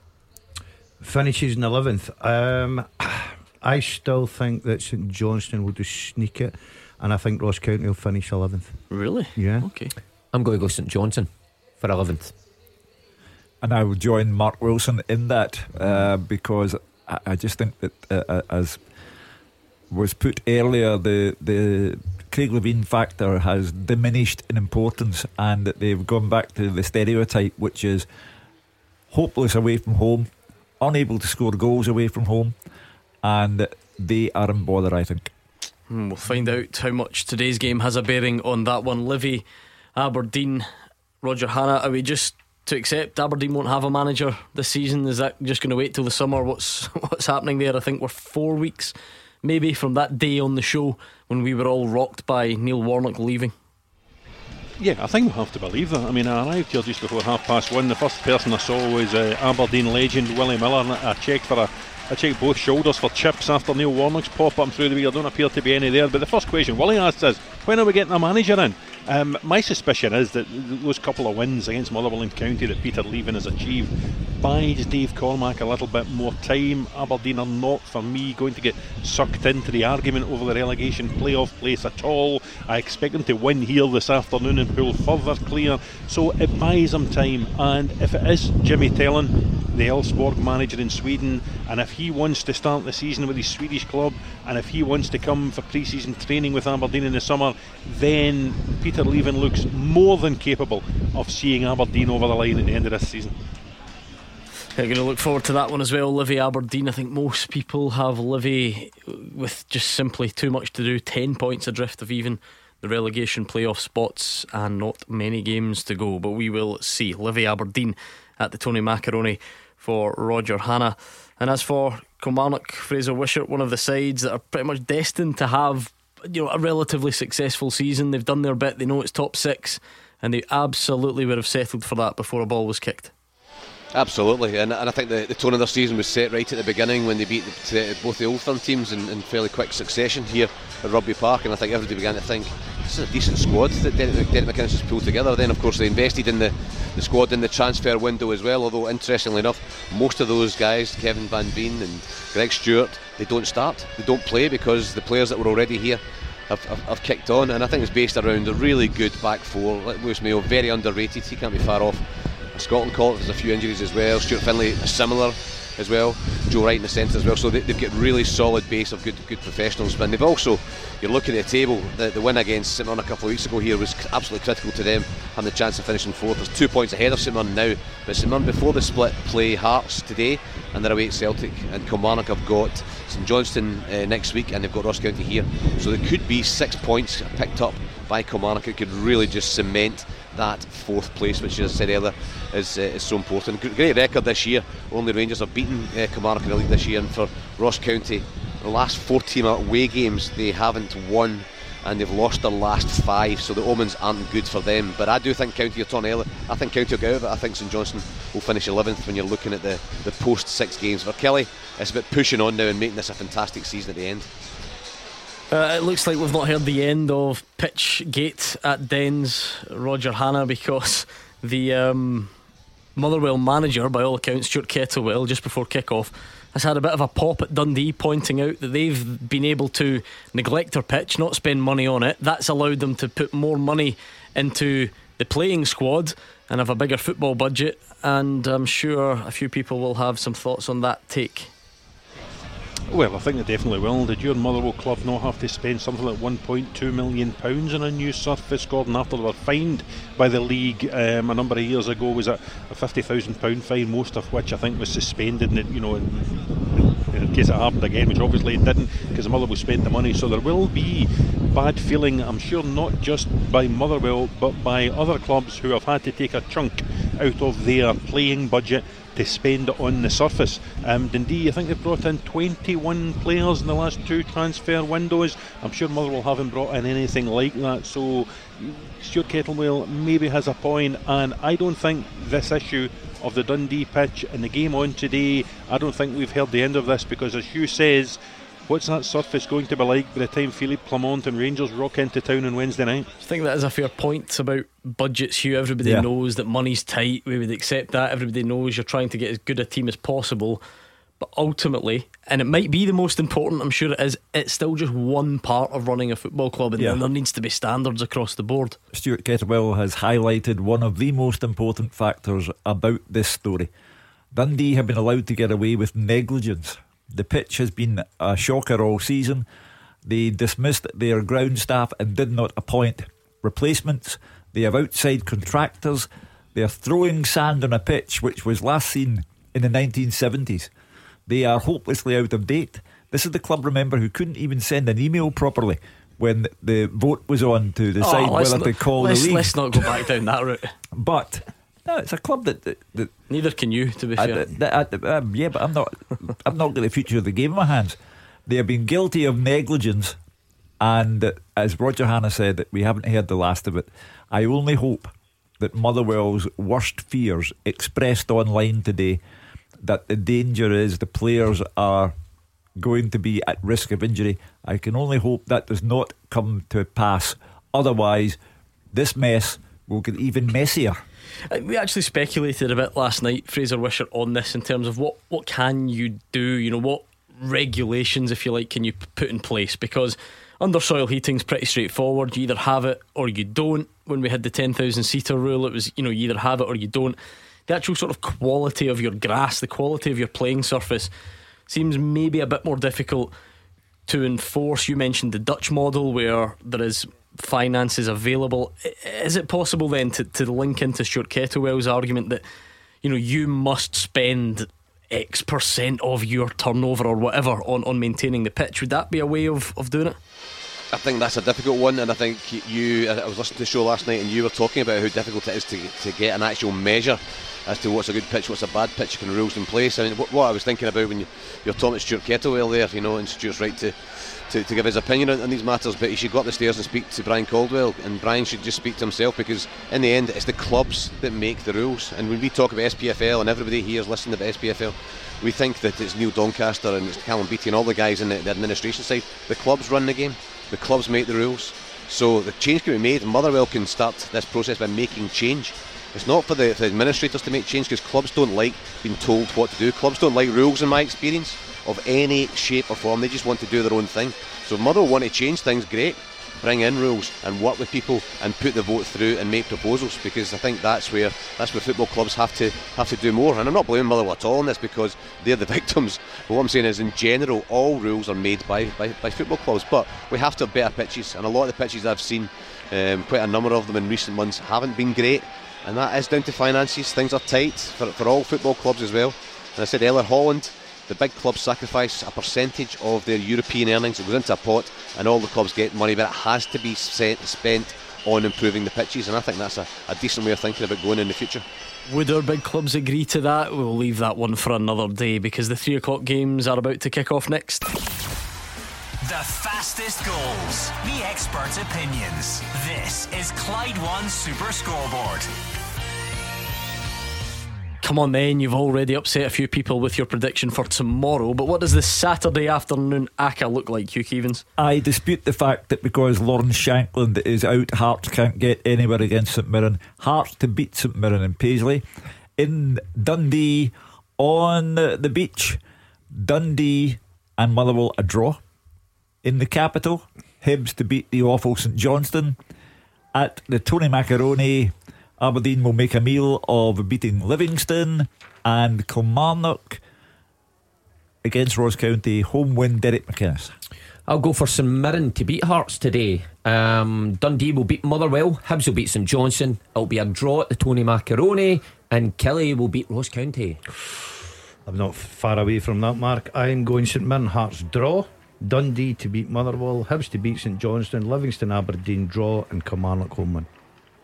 Finishes in 11th. I still think that St Johnstone will just sneak it, and I think Ross County will finish 11th. Really? Yeah. Okay. I'm going to go St Johnstone for 11th. And I will join Mark Wilson in that because I just think that as was put earlier, the Craig Levein factor has diminished in importance, and that they've gone back to the stereotype, which is hopeless away from home, unable to score goals away from home, and they are in bother, I think. We'll find out how much today's game has a bearing on that one. Livy, Aberdeen, Roger Hannah, are we just to accept Aberdeen won't have a manager this season? Is that just going to wait till the summer? What's happening there? I think we're 4 weeks maybe from that day on the show when we were all rocked by Neil Warnock leaving. Yeah, I think we have to believe that. I mean, I arrived here just before 1:30. The first person I saw was Aberdeen legend Willie Miller, and I checked both shoulders for chips after Neil Warnock's pop-up through the wheel. There don't appear to be any there. But the first question Willie asked is, when are we getting a manager in? My suspicion is that those couple of wins against Motherwell and County that Peter Leaven has achieved buys Dave Cormack a little bit more time. Aberdeen are not, for me, going to get sucked into the argument over the relegation playoff place at all. I expect them to win here this afternoon and pull further clear, so it buys them time. And if it is Jimmy Tellin, the Elfsborg manager in Sweden, and if he wants to start the season with his Swedish club, and if he wants to come for pre-season training with Aberdeen in the summer, then Peter Leaven looks more than capable of seeing Aberdeen over the line at the end of this season. I'm going to look forward to that one as well. Livy Aberdeen, I think most people have Livy with just simply too much to do, 10 points adrift of even the relegation playoff spots and not many games to go, but we will see. Livy Aberdeen at the Tony Macaroni for Roger Hannah. And as for Kilmarnock, Fraser Wishart, one of the sides that are pretty much destined to have, you know, a relatively successful season. They've done their bit, they know it's top six, and they absolutely would have settled for that before a ball was kicked. Absolutely, and I think the tone of their season was set right at the beginning when they beat both the Old Firm teams in fairly quick succession here at Rugby Park, and I think everybody began to think this is a decent squad that Derek McInnes has pulled together. Then of course they invested in the squad in the transfer window as well, although interestingly enough most of those guys, Kevin Van Veen and Greg Stewart, they don't start, they don't play because the players that were already here have kicked on, and I think it's based around a really good back four. Like Lewis Mayo, very underrated, he can't be far off. Scotland call it, there's a few injuries as well. Stuart Finlay similar as well. Joe Wright in the centre as well. So they've got really solid base of good professionals. And they've also, you're looking at the table, the win against St Mirren a couple of weeks ago here was absolutely critical to them, having the chance of finishing fourth. There's 2 points ahead of St Mirren now, but St Mirren before the split play Hearts today and they're away at Celtic, and Kilmarnock have got St Johnstone next week and they've got Ross County here. So there could be 6 points picked up by Kilmarnock. It could really just cement that fourth place, which as I said earlier is so important. Great record this year. Only Rangers have beaten Kilmarnock in the league this year, and for Ross County the last 14 away games they haven't won and they've lost their last 5, so the omens aren't good for them. But I do think County, you're talking earlier, I think County will get out of it. I think St Johnstone will finish 11th when you're looking at the post 6 games. For Kelly, it's about pushing on now and making this a fantastic season at the end. It looks like we've not heard the end of Pitchgate at Dens, Roger Hannah, because the Motherwell manager, by all accounts Stuart Kettlewell, just before kick-off has had a bit of a pop at Dundee, pointing out that they've been able to neglect their pitch, not spend money on it. That's allowed them to put more money into the playing squad and have a bigger football budget, and I'm sure a few people will have some thoughts on that take. Well, I think they definitely will. Did your Motherwell club not have to spend something like £1.2 million on a new surface, Gordon, after they were fined by the league a number of years ago? Was it a £50,000 fine, most of which I think was suspended, and in case it happened again, which obviously it didn't because Motherwell spent the money. So there will be bad feeling, I'm sure, not just by Motherwell but by other clubs who have had to take a chunk out of their playing budget to spend on the surface. Dundee, I think they've brought in 21 players in the last 2 transfer windows. I'm sure Motherwell haven't brought in anything like that, so Stuart Kettlewell maybe has a point, and I don't think this issue of the Dundee pitch and the game on today, I don't think we've heard the end of this, because as Hugh says, what's that surface going to be like by the time Philippe Clement and Rangers rock into town on Wednesday night? I think that is a fair point about budgets, Hugh. Everybody knows that money's tight. We would accept that. Everybody knows you're trying to get as good a team as possible. But ultimately, and it might be the most important, I'm sure it is, it's still just one part of running a football club, and there needs to be standards across the board. Stuart Kettlewell has highlighted one of the most important factors about this story. Dundee have been allowed to get away with negligence. The pitch has been a shocker all season. They dismissed their ground staff and did not appoint replacements. They have outside contractors. They are throwing sand on a pitch which was last seen in the 1970s. They are hopelessly out of date. This is the club, remember, who couldn't even send an email properly when the vote was on to decide whether to call the league. Let's not go back down that route. But No, it's a club that neither can you, to be fair. Yeah, but I'm not got the future of the game in my hands. They have been guilty of negligence, and as Roger Hannah said, we haven't heard the last of it. I only hope that Motherwell's worst fears expressed online today, that the danger is the players are going to be at risk of injury. I can only hope that does not come to pass. Otherwise, this mess will get even messier. We actually speculated a bit last night, Fraser Wisher, on this in terms of what can you do, what regulations, if you like, can you put in place? Because under soil heating's pretty straightforward. You either have it or you don't. When we had the 10,000 seater rule, it was, you either have it or you don't. The actual sort of quality of your grass, the quality of your playing surface seems maybe a bit more difficult to enforce. You mentioned the Dutch model where there is finances available. Is it possible then to link into Stuart Kettlewell's argument that you must spend X percent of your turnover or whatever on maintaining the pitch? Would that be a way of doing it? I think that's a difficult one, and I think I was listening to the show last night and you were talking about how difficult it is to get an actual measure as to what's a good pitch, what's a bad pitch, and rules in place. I mean, what I was thinking about when you're talking about Stuart Kettlewell there, and Stuart's right to give his opinion on these matters, but he should go up the stairs and speak to Brian Caldwell, and Brian should just speak to himself, because in the end it's the clubs that make the rules. And when we talk about SPFL and everybody here is listening to SPFL, we think that it's Neil Doncaster and it's Callum Beattie and all the guys in the administration side. The clubs run the game, the clubs make the rules, so the change can be made. Motherwell can start this process by making change. It's not for the administrators to make change, because clubs don't like being told what to do. Clubs don't like rules, in my experience, of any shape or form. They just want to do their own thing. So if Motherwell want to change things, great, bring in rules and work with people and put the vote through and make proposals, because I think that's where football clubs have to do more. And I'm not blaming Motherwell at all in this, because they're the victims. But what I'm saying is, in general, all rules are made by football clubs, but we have to have better pitches, and a lot of the pitches I've seen, quite a number of them in recent months, haven't been great, and that is down to finances. Things are tight for all football clubs as well. And I said earlier, Holland, the big clubs sacrifice a percentage of their European earnings. It goes into a pot and all the clubs get money, but it has to be spent on improving the pitches, and I think that's a decent way of thinking about going in the future. Would our big clubs agree to that? We'll leave that one for another day, because the 3 o'clock games are about to kick off next. The fastest goals, the experts' opinions. This is Clyde One Super Scoreboard. Come on then, you've already upset a few people with your prediction for tomorrow, but what does the Saturday afternoon ACCA look like, Hugh Keevins? I dispute the fact that because Lawrence Shankland is out, Hearts can't get anywhere against St Mirren. Hearts to beat St Mirren and Paisley. In Dundee, on the beach, Dundee and Motherwell a draw. In the capital, Hibs to beat the awful St Johnstone. At the Tony Macaroni, Aberdeen will make a meal of beating Livingston. And Kilmarnock against Ross County, home win, Derek McInnes. I'll go for St Mirren to beat Hearts today. Dundee will beat Motherwell. Hibs will beat St Johnstone. It'll be a draw at the Tony Macaroni. And Kelly will beat Ross County. I'm not far away from that, Mark. I'm going St Mirren, Hearts draw, Dundee to beat Motherwell, Hibs to beat St Johnstone, Livingston, Aberdeen draw, and Kilmarnock home win.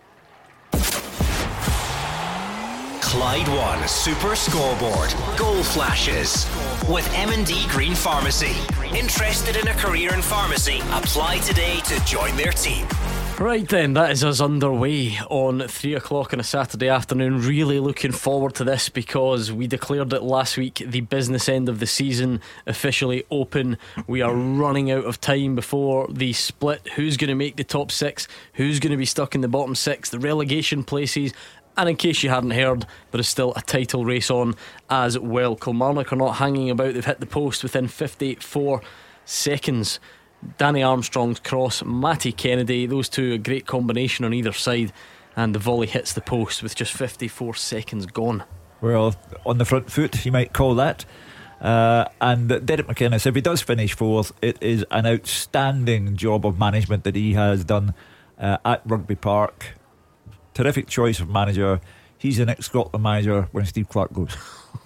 Clyde One Super Scoreboard. Goal flashes with M&D Green Pharmacy. Interested in a career in pharmacy? Apply today to join their team. Right then, that is us underway on 3 o'clock on a Saturday afternoon. Really looking forward to this, because we declared it last week, the business end of the season officially open. We are running out of time before the split. Who's going to make the top 6? Who's going to be stuck in the bottom 6? The relegation places. And in case you hadn't heard, there is still a title race on as well. Kilmarnock are not hanging about. They've hit the post within 54 seconds. Danny Armstrong's cross, Matty Kennedy, those two, a great combination on either side, and the volley hits the post with just 54 seconds gone. Well, on the front foot, you might call that. And Derek McInnes, if he does finish fourth, it is an outstanding job of management that he has done at Rugby Park. Terrific choice of manager. He's the next Scotland manager when Steve Clarke goes.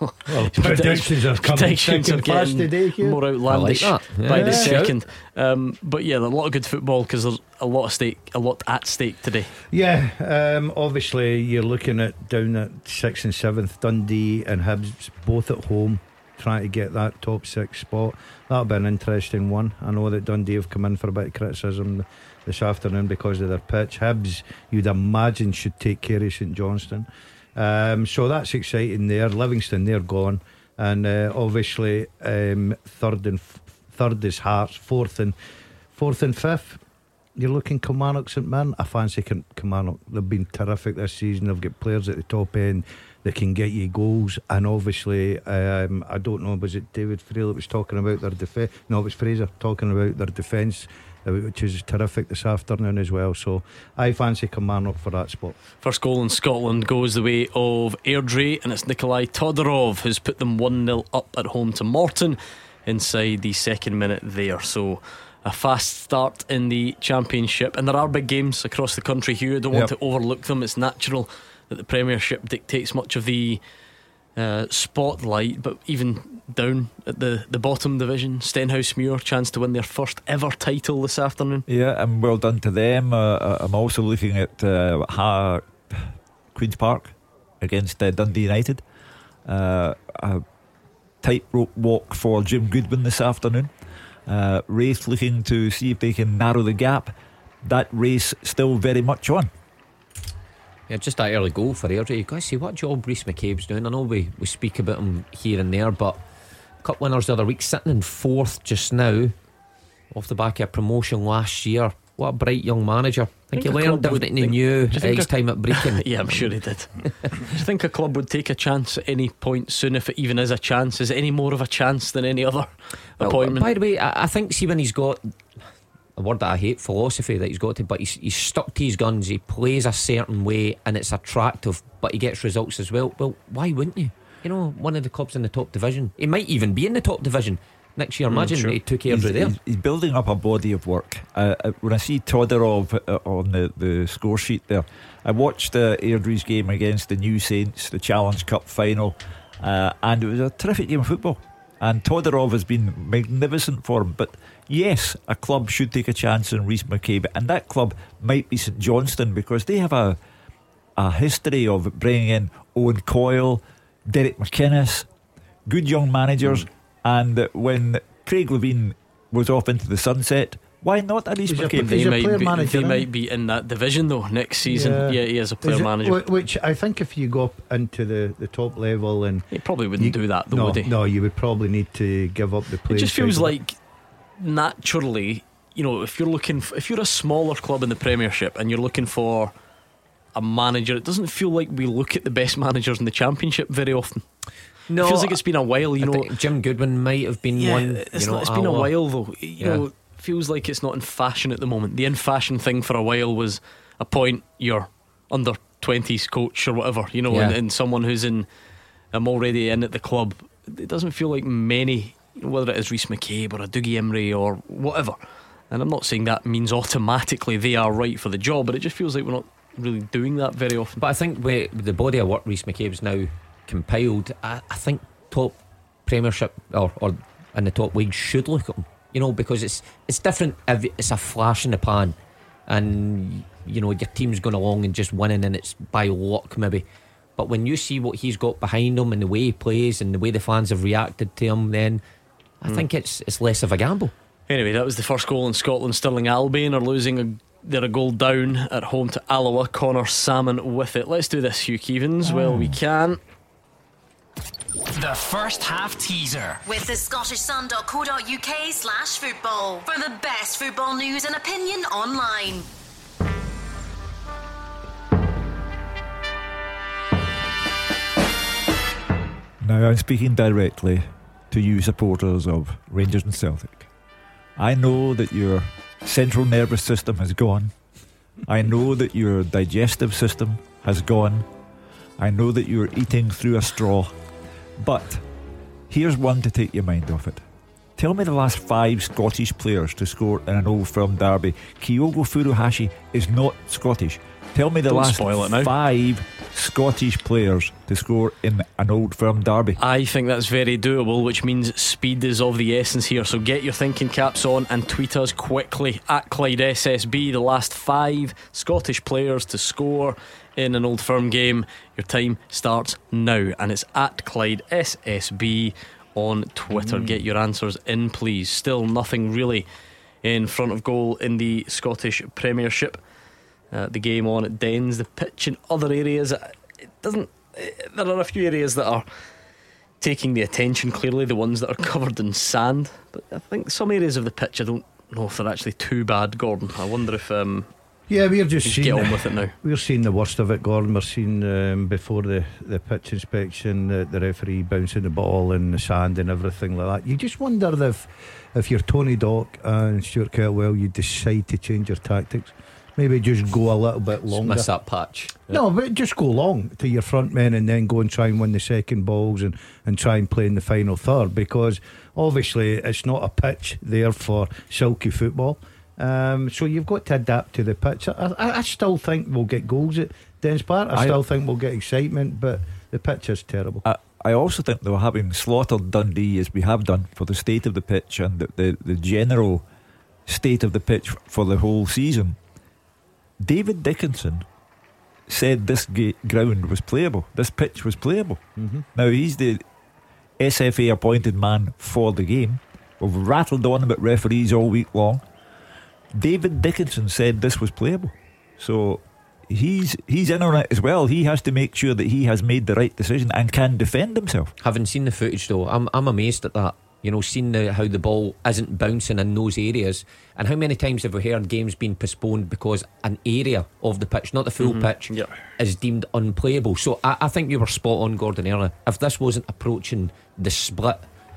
Well, predictions are coming fast today here. More outlandish I like that. by the Yeah. second. But yeah, there's a lot of good football because there's a lot at stake today. Yeah, obviously you're looking at down at 6th and 7th, Dundee and Hibs both at home, trying to get that top 6 spot. That'll be an interesting one. I know that Dundee have come in for a bit of criticism this afternoon because of their pitch. Hibs, you'd imagine, should take care of St Johnstone. So that's exciting there. Livingston, they're gone, and obviously third is Hearts, fourth and fifth. You're looking Kilmarnock, St Mirren. I fancy Kilmarnock. They've been terrific this season. They've got players at the top end that can get you goals, and obviously I don't know, was it David Frail that was talking about their defence? No, it was Fraser talking about their defence, which is terrific this afternoon as well. So I fancy Kilmarnock for that spot. First goal in Scotland goes the way of Airdrie, and it's Nikolai Todorov who's put them 1-0 up at home to Morton inside the second minute there. So a fast start in the Championship, and there are big games across the country here. I don't want to overlook them. It's natural that the Premiership dictates much of the spotlight, but even down at the bottom division, Stenhousemuir, chance to win their first ever title this afternoon. Yeah, and well done to them. I'm also looking at Queen's Park against Dundee United. A tightrope walk for Jim Goodwin this afternoon. Raith looking to see if they can narrow the gap. That race still very much on. Yeah, just that early goal for Airdrie. You've got to see what job Rhys McCabe's doing. I know we speak about him here and there, but cup winners the other week, sitting in 4th just now, off the back of a promotion last year. What a bright young manager. I think he learned everything he knew at his time at Brecon. Yeah, I'm sure he did. Do you think a club would take a chance at any point soon, if it even is a chance? Is it any more of a chance than any other appointment? By the way, I think, see, when he's got a word that I hate, philosophy, that he's got to, but he's stuck to his guns. He plays a certain way and it's attractive, but he gets results as well. Well, why wouldn't you? You know, one of the clubs in the top division, he might even be in the top division next year. Imagine he took Airdrie there. He's building up a body of work. When I see Todorov on the score sheet there, I watched Airdrie's game against the New Saints, the Challenge Cup final, and it was a terrific game of football. And Todorov has been magnificent for him. But yes, a club should take a chance on Rhys McCabe, and that club might be St Johnstone, because they have a history of bringing in Owen Coyle, Derek McInnes, good young managers. And when Craig Levine was off into the sunset, why not at least McCabe? They might be in that division though next season. Yeah, he is a player manager. Which I think if you go up into the top level, and he probably wouldn't do that though, would he? No, you would probably need to give up the play. It just feels like naturally, you know, if you're a smaller club in the Premiership and you're looking for a manager, it doesn't feel like we look at the best managers in the Championship very often. No, it feels like it's been a while. You know, Jim Goodwin might have been one. It's been a while though. You know, it feels like it's not in fashion at the moment. The in fashion thing for a while was appoint your under 20s coach or whatever, you know, and someone who's already in at the club. It doesn't feel like many, whether it is Rhys McCabe or a Dougie Imrie or whatever. And I'm not saying that means automatically they are right for the job, but it just feels like we're not really doing that very often. But I think with the body of work Rhys McCabe's now compiled, I think top Premiership or in the top league should look at him, you know, because it's different if it's a flash in the pan and you know your team's going along and just winning and it's by luck maybe. But when you see what he's got behind him and the way he plays and the way the fans have reacted to him, then I think it's less of a gamble. Anyway, that was the first goal in Scotland. Stirling Albion are losing they're a goal down at home to Alloa. Connor Salmon with it. Let's do this, Hugh Keevins. Well, we can. The first half teaser with the scottishsun.co.uk/football for the best football news and opinion online. Now I'm speaking directly to you supporters of Rangers and Celtic. I know that your central nervous system has gone. I know that your digestive system has gone. I know that you're eating through a straw. But here's one to take your mind off it. Tell me the last 5 Scottish players to score in an Old Firm derby. Kyogo Furuhashi is not Scottish. Tell me the last 5 Scottish players to score in an Old Firm derby? I think that's very doable, which means speed is of the essence here. So get your thinking caps on and tweet us quickly at Clyde SSB. The last 5 Scottish players to score in an Old Firm game. Your time starts now, and it's at Clyde SSB on Twitter. Get your answers in, please. Still nothing really in front of goal in the Scottish Premiership. The game on at Dens, the pitch in other areas, it doesn't. There are a few areas that are taking the attention, clearly the ones that are covered in sand, but I think some areas of the pitch, I don't know if they're actually too bad, Gordon. I wonder if yeah, we're just seeing, get on with it now. We're seeing the worst of it, Gordon. We're seeing before the pitch inspection, the referee bouncing the ball in the sand and everything like that. You just wonder if you're Tony Dock and Stuart Kelwell, you decide to change your tactics. Maybe just go a little bit longer. Miss that patch. No, but just go long to your front men and then go and try and win the second balls and try and play in the final third, because obviously it's not a pitch there for silky football. So you've got to adapt to the pitch. I still think we'll get goals at Dens Park. I still think we'll get excitement, but the pitch is terrible. I also think they were having slaughtered Dundee, as we have done, for the state of the pitch and the general state of the pitch for the whole season. David Dickinson said this ground was playable, this pitch was playable. Now he's the SFA appointed man for the game. We've rattled on about referees all week long. David Dickinson said this was playable, so he's in on it as well. He has to make sure that he has made the right decision and can defend himself. Having seen the footage though, I'm amazed at that. You know, seeing how the ball isn't bouncing in those areas, and how many times have we heard games being postponed because an area of the pitch, not the full pitch, is deemed unplayable. So I think you were spot on, Gordon, earlier. If this wasn't approaching the split,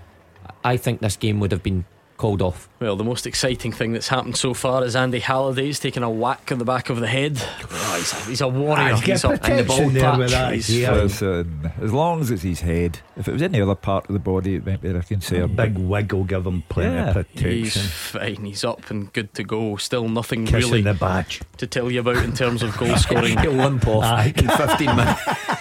I think this game would have been called off. Well, the most exciting thing that's happened so far is Andy Halliday's taken a whack on the back of the head. He's a warrior. He's up in the ball patch. Listen, as long as it's his head. If it was any other part of the body, it might be a concern. A big wig will give him plenty of protection. He's fine. He's up and good to go. Still nothing Kissing really the badge to tell you about in terms of goal scoring. He'll limp off in 15 minutes.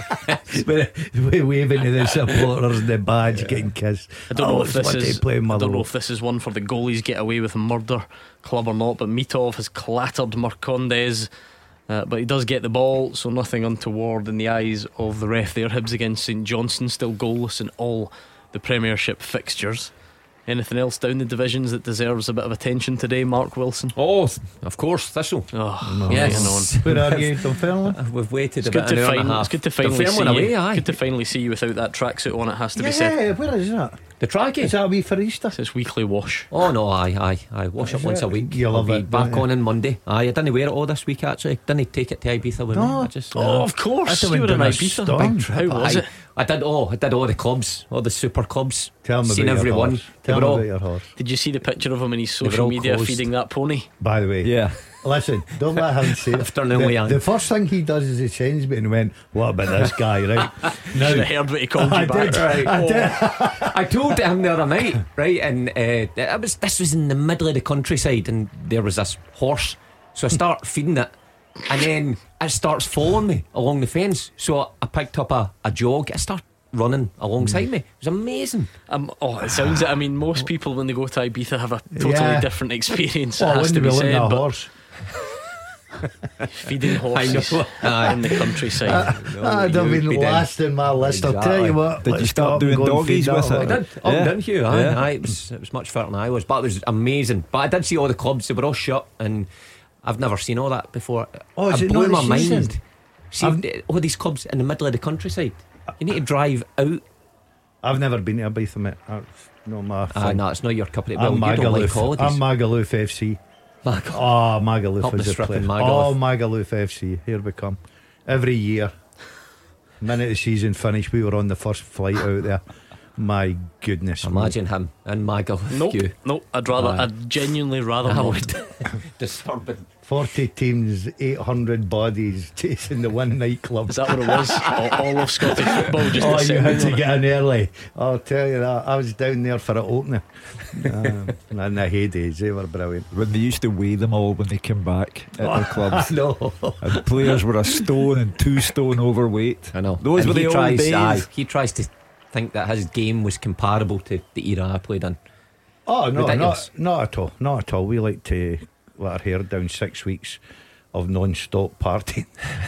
We're waving to the supporters and the badge getting kissed. I don't know if this is one for the goalies get away with murder club or not, but Mitov has clattered Marcondes, but he does get the ball, so nothing untoward in the eyes of the ref there. Hibs against St Johnstone, still goalless in all the Premiership fixtures. Anything else down the divisions that deserves a bit of attention today, Mark Wilson? Oh, of course, Thistle. Yes. Where are you, Dunfermline? We've waited It's good to finally see away, you. Good to finally see you without that tracksuit on, it has to be said. Yeah, where is that? The trackie? Is that a wee for Easter? It's weekly wash. Oh no, I wash it once a week. You love I'll it, be back don't you? on Monday. I didn't wear it all this week actually. Didn't take it to Ibiza with me. I just, of course. You were in Ibiza. Big trip. How was it? I did all the clubs, all the super clubs. Tell me seen about every your one. horse. Tell me about your horse. Did you see the picture of him in his were social all media closed. feeding that pony? By the way, Yeah. listen, don't let him say it. Afternoon Leanne. The first thing he does is he sends me and went, what about this guy, right? Now, should have heard what he called you back. I did. I told him the other night, right, and this was in the middle of the countryside, and there was this horse. So I start feeding it, and then it starts following me along the fence. So I picked up a jog. I start running alongside me. It was amazing. It sounds. I mean, most people when they go to Ibiza have a totally different experience. It Oh, has to wouldn't be be looking said. at a But horse. feeding horses in the countryside. I'd have been last in my list. I'll tell you what. Did you let's start go doing and feed doggies that with horse. it? I did. Yeah. Didn't you? Yeah. Aye, it was much further than I was, but it was amazing. But I did see all the clubs; they were all shut, and I've never seen all that before. Oh, is it it blew not my the season? mind. See all these clubs in the middle of the countryside. You need to drive out. I've never been to Ibiza, mate. That's no my thing. No, it's not your cup of tea. I'm Well, you don't like Magaluf. holidays. I'm Magaluf FC. Oh, Magaluf Up the was a strip place. in Magaluf. Oh, Magaluf FC. Here we come. Every year, minute the season finished, we were on the first flight out there. My goodness. Imagine him and Maggle. Nope. I'd genuinely rather I not. would. Disturbing. 40 teams, 800 bodies chasing the one nightclub. Is that what it was? all of Scottish football just Oh, to you had to sit get in early. I'll tell you that. I was down there for it opening. In the heydays, they were brilliant. When they used to weigh them all when they came back at their clubs. No. And players were a stone and 2 stone overweight. I know. Those And were the old days. He tries to think that his game was comparable to the era I played in. Oh, no, Ridiculous. not at all. Not at all. We like to let our hair down 6 weeks of non-stop partying.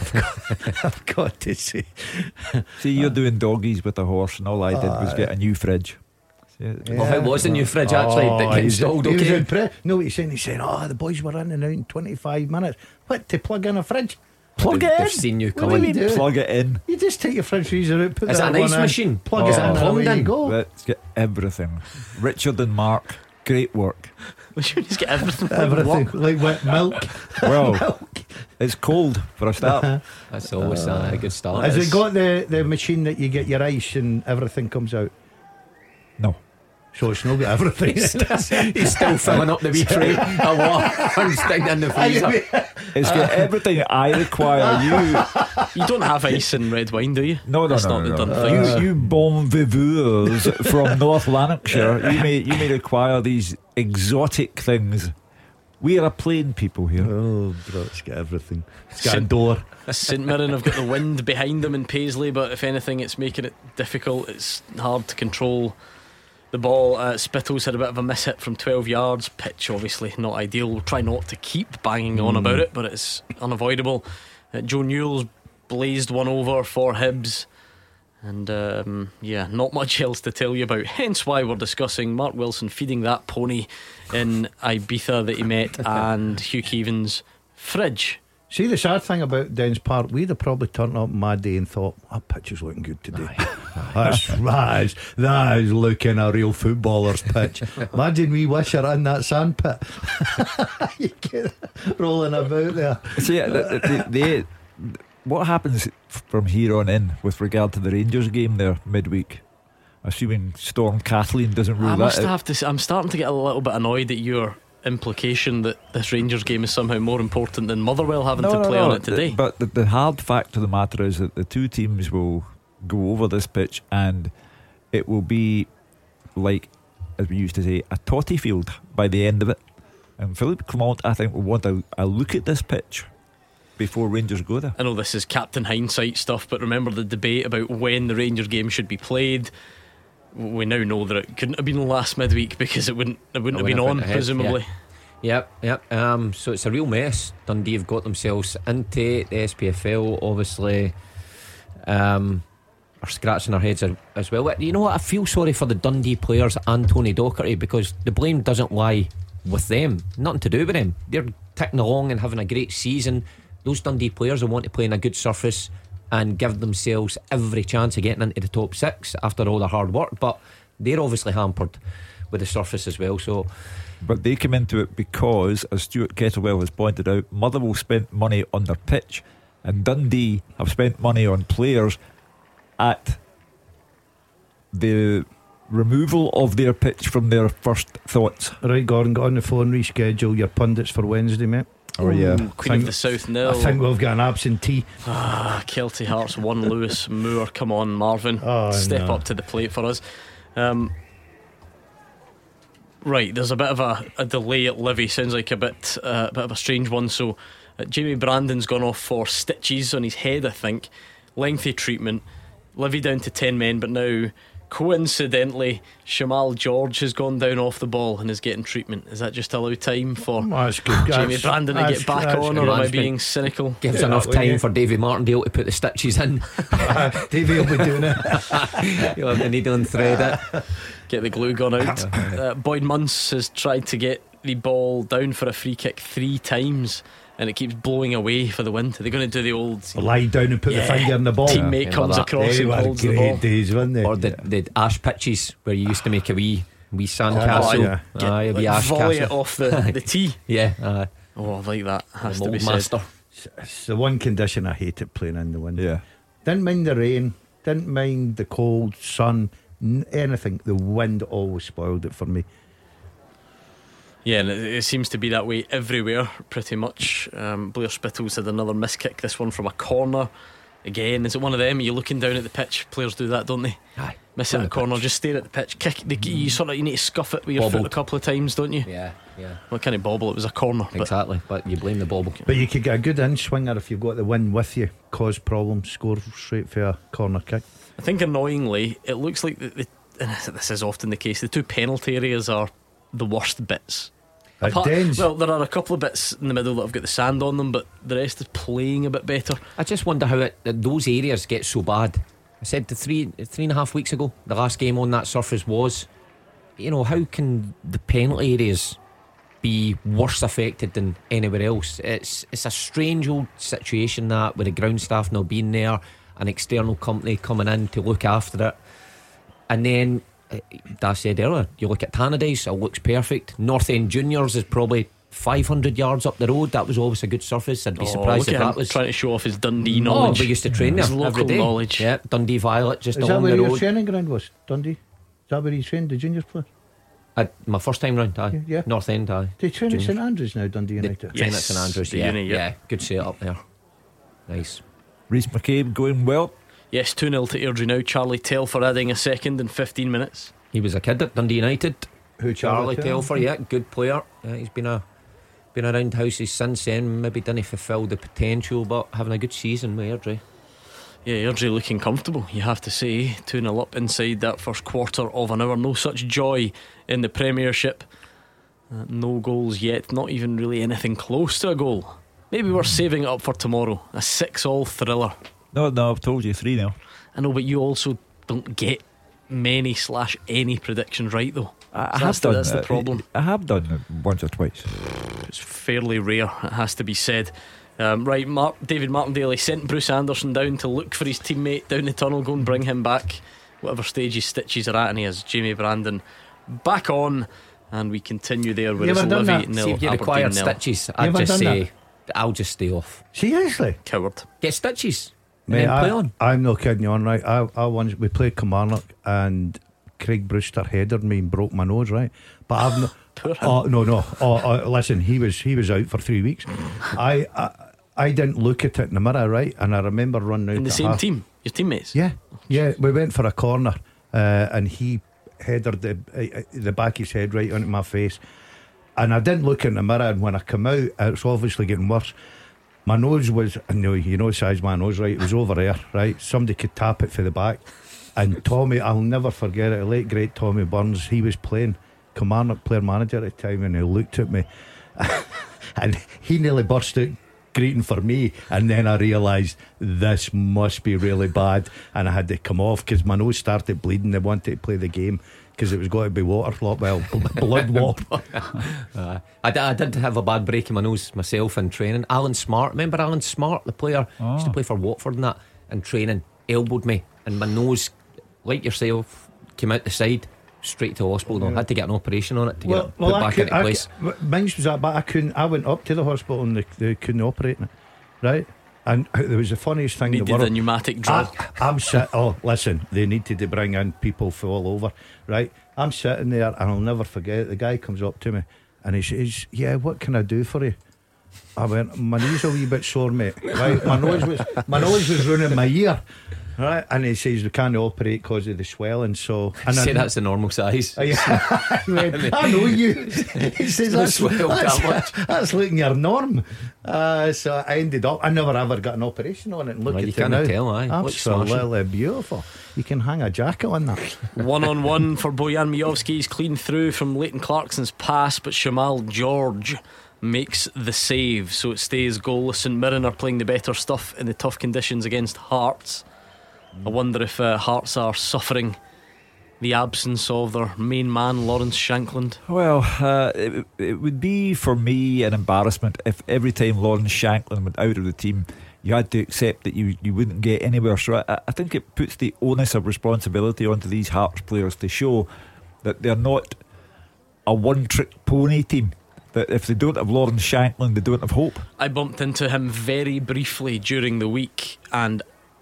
I've got to say. See, you're doing doggies with a horse, and all I did was get a new fridge. Well, how was the new fridge actually? Did it get installed okay? No, he's saying, the boys were in and out in 25 minutes. What, to plug in a fridge? Plug it in. They've seen you What coming. do you do? Plug it in. You just take your fridge freezer out, put Is that that an one ice in, machine? plug it in, and away plumbed you in? go. Let's get everything. Richard and Mark, great work. We should just get everything. Everything, like wet milk. Well, it's cold for a start. That's always a good start. Has it got the machine that you get your ice and everything comes out? No. So it's not got everything. He's still filling up the wee tray of water and sticking in the freezer. It's got everything I require. You don't have ice in red wine, do you? No, That's not the done thing. You bon viveurs from North Lanarkshire, you may require these exotic things. We are a plain people here. Oh, bro, it's got everything. It's got a door. St Mirren have got the wind behind them in Paisley, but if anything, it's making it difficult. It's hard to control the ball. Spittle's had a bit of a miss hit from 12 yards. Pitch obviously not ideal. We'll try not to keep banging on about it, but it's unavoidable. Joe Newell's blazed one over for Hibs, and not much else to tell you about, hence why we're discussing Mark Wilson feeding that pony in Ibiza that he met and Hugh Keevan's fridge. See, the sad thing about Dens Park, we'd have probably turned up my day and thought, that pitch is looking good today. That is looking a real footballer's pitch. Imagine we Wisher in that sand pit. You get rolling about there. See, what happens from here on in with regard to the Rangers game there midweek? Assuming Storm Kathleen doesn't rule that out. I'm starting to get a little bit annoyed at your implication that this Rangers game is somehow more important than Motherwell having to play on it today. But the hard fact of the matter is that the two teams will go over this pitch and it will be like, as we used to say, a totty field by the end of it. And Philippe Clement, I think, will want a look at this pitch before Rangers go there. I know this is Captain Hindsight stuff, but remember the debate about when the Rangers game should be played. We now know that it couldn't have been last midweek because it wouldn't have been on, presumably. Yep. So it's a real mess. Dundee have got themselves into the SPFL. Obviously, are scratching their heads as well. You know what? I feel sorry for the Dundee players and Tony Docherty, because the blame doesn't lie with them. Nothing to do with them. They're ticking along and having a great season. Those Dundee players will want to play in a good surface and give themselves every chance of getting into the top 6 after all the hard work, but they're obviously hampered with the surface as well. So, but they come into it because, as Stuart Kettlewell has pointed out, Motherwell spent money on their pitch and Dundee have spent money on players at the removal of their pitch from their first thoughts. Right, Gordon, got on the phone, reschedule your pundits for Wednesday, mate. Oh yeah, Queen of the South nil. I think we've got an absentee. Kelty Hearts 1, Lewis Moore. Come on, Marvin, step up to the plate for us. Right, there's a bit of a delay at Livy. Sounds like a bit of a strange one. So Jamie Brandon's gone off for stitches on his head, I think. Lengthy treatment. Livy down to 10 men, but now coincidentally Shamal George has gone down off the ball and is getting treatment. Is that just to allow time for Jamie Brandon to get back on, or am I being cynical? Gives enough time for Davy Martindale to put the stitches in. Davy will be doing it. You'll have the needle and thread it. Get the glue gun out. Boyd Munce has tried to get the ball down for a free kick 3 times and it keeps blowing away for the wind. Are they going to do the old lie down and put the finger in the ball? Teammate comes across and holds the ball. Days, weren't they? Or the ash pitches where you used to make a wee sandcastle. Volley it off the tee. Yeah. Oh, I like that. Has to be master. It's the one condition I hate it, playing in the wind. Yeah. Didn't mind the rain, didn't mind the cold sun, anything. The wind always spoiled it for me. Yeah, and it seems to be that way everywhere, pretty much. Blair Spittles had another miss kick, this one from a corner. Again, is it one of them? You're looking down at the pitch. Players do that, don't they? Aye. Miss it at a corner, just stare at the pitch. Kick. You need to scuff it with your foot a couple of times, don't you? Yeah. Well, kind of bobble. It was a corner. Exactly, but you blame the bobble. But you could get a good in swinger if you've got the wind with you, cause problems, score straight for a corner kick. I think annoyingly, it looks like and this is often the case, the two penalty areas are the worst bits. Well, there are a couple of bits in the middle that have got the sand on them, but the rest is playing a bit better. I just wonder how those areas get so bad. I said 3.5 weeks ago, the last game on that surface was, how can the penalty areas be worse affected than anywhere else? It's a strange old situation that with the ground staff not being there, an external company coming in to look after it, and then I said earlier, you look at Tannadice, it looks perfect. North End Juniors is probably 500 yards up the road. That was always a good surface. I'd be surprised if that was trying to show off his Dundee knowledge. We used to train there his local every day. Knowledge. Yeah, Dundee Violet just is along the road. Is that where your training ground was? Dundee? Is that where you trained the juniors play? My first time round, aye. Yeah. North End, aye. They train at St Andrews now, Dundee United. Train at St Andrews, yeah. Good set up there. Nice. Rhys McCabe going well. Yes, 2-0 to Airdrie now. Charlie Telfer adding a second in 15 minutes. He was a kid at Dundee United. Who, Charlie Telfer? Yeah, good player. He's been around houses since then. Maybe didn't fulfil the potential, but having a good season with Airdrie. Yeah, Airdrie looking comfortable, you have to say. 2-0 up inside that first quarter of an hour. No such joy in the Premiership. No goals yet. Not even really anything close to a goal. Maybe we're saving it up for tomorrow. A 6-all thriller. No, I've told you 3-0. I know, but you also don't get many/any predictions right, though. That's the problem. I have done it once or twice. It's fairly rare, it has to be said. Right, David Martindale sent Bruce Anderson down to look for his teammate down the tunnel. Go and bring him back, whatever stage his stitches are at. And he has Jamie Brandon back on, and we continue there with his Livy nil. See, if you required stitches, I'd just say I'll just stay off. Seriously? Coward. Get stitches. Mate, play on. I'm not kidding you on, right? I once we played Kilmarnock and Craig Brewster headed me and broke my nose, right? But I've not. Listen, he was out for 3 weeks. I didn't look at it in the mirror, right? And I remember running out in the same team, your teammates. Yeah. We went for a corner, and he headed the back of his head right onto my face. And I didn't look in the mirror, and when I come out, it's obviously getting worse. My nose was, you know the size of my nose, right? It was over there, right? Somebody could tap it for the back. And Tommy, I'll never forget it, the late great Tommy Burns, he was playing Kilmarnock player manager at the time, and he looked at me and he nearly burst out greeting for me, and then I realised this must be really bad, and I had to come off because my nose started bleeding. They wanted to play the game because it was going to be blood water. I did have a bad break in my nose myself in training. Alan Smart, remember Alan Smart, the player? Used to play for Watford and that. In training, elbowed me, and my nose, like yourself, came out the side straight to hospital. I had to get an operation on it to get it put back into place. Mine was that, but I went up to the hospital and they couldn't operate me, right? And there was the funniest thing. Needed a pneumatic drill. I'm sitting. Oh, listen, they needed to bring in people for all over, right? I'm sitting there, and I'll never forget it. The guy comes up to me and he says, "Yeah, what can I do for you?" I went, "My knee's a wee bit sore, mate." Right, my nose was running my ear. Right, and he says we can't operate because of the swelling. So, and say that's the normal size. I know you. He says that's looking your norm. So I ended up. I never ever got an operation on it. And look at it now. Tell, absolutely beautiful. You can hang a jacket on that. 1-on-1 for Bojan Miovski. He's clean through from Leighton Clarkson's pass, but Shamal George makes the save, so it stays goalless. St Mirren are playing the better stuff in the tough conditions against Hearts. I wonder if Hearts are suffering the absence of their main man, Lawrence Shankland. Well, it would be for me an embarrassment if every time Lawrence Shankland went out of the team you had to accept that you wouldn't get anywhere. So I think it puts the onus of responsibility onto these Hearts players to show that they're not a one-trick pony team. That if they don't have Lawrence Shankland, they don't have hope. I bumped into him very briefly during the week, and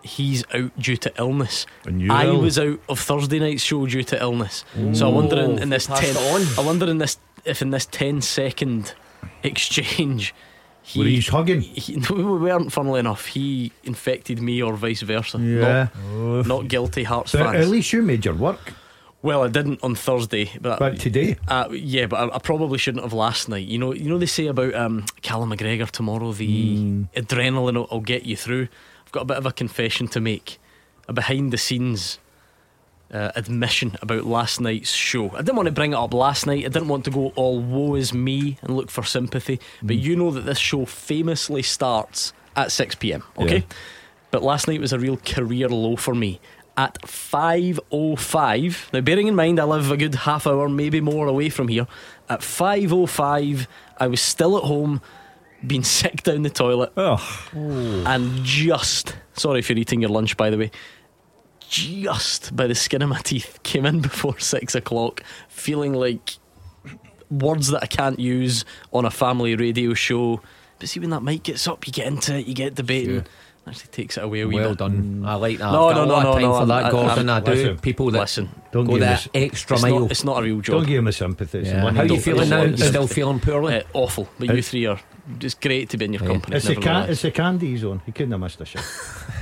he's out due to illness. And I was out of Thursday night's show due to illness. So I wonder in this 10, I wonder in this if in this 10-second exchange were you hugging? we weren't, funnily enough. He infected me or vice versa. Yeah. Not guilty, Hearts But fans. at least you made your work. Well, I didn't on Thursday, but today, yeah, but I probably shouldn't have last night. You know they say about Callum McGregor tomorrow, the adrenaline will get you through. I've got a bit of a confession to make, a behind the scenes admission about last night's show. I didn't want to bring it up last night. I didn't want to go all woe is me and look for sympathy. But you know that this show famously starts at 6 p.m. Okay, yeah. But last night was a real career low for me. At 5:05, now bearing in mind I live a good half hour, maybe more away from here. At 5:05, I was still at home, being sick down the toilet, and just, sorry for eating your lunch by the way, just by the skin of my teeth came in before 6 o'clock, feeling like words that I can't use on a family radio show. But see, when that mic gets up, you get into it, you get debating. Sure. Actually takes it away a wee bit. Well done. I like that. No, I've got a lot of time for that, I'm, Gordon. I do. Listen, people that don't go that extra mile. It's not a real job. Don't give him a sympathy. Yeah. How are you feeling now? You still feeling poorly? Awful. But you three are just great to be in your company. It's a candy zone. He couldn't have missed a shot.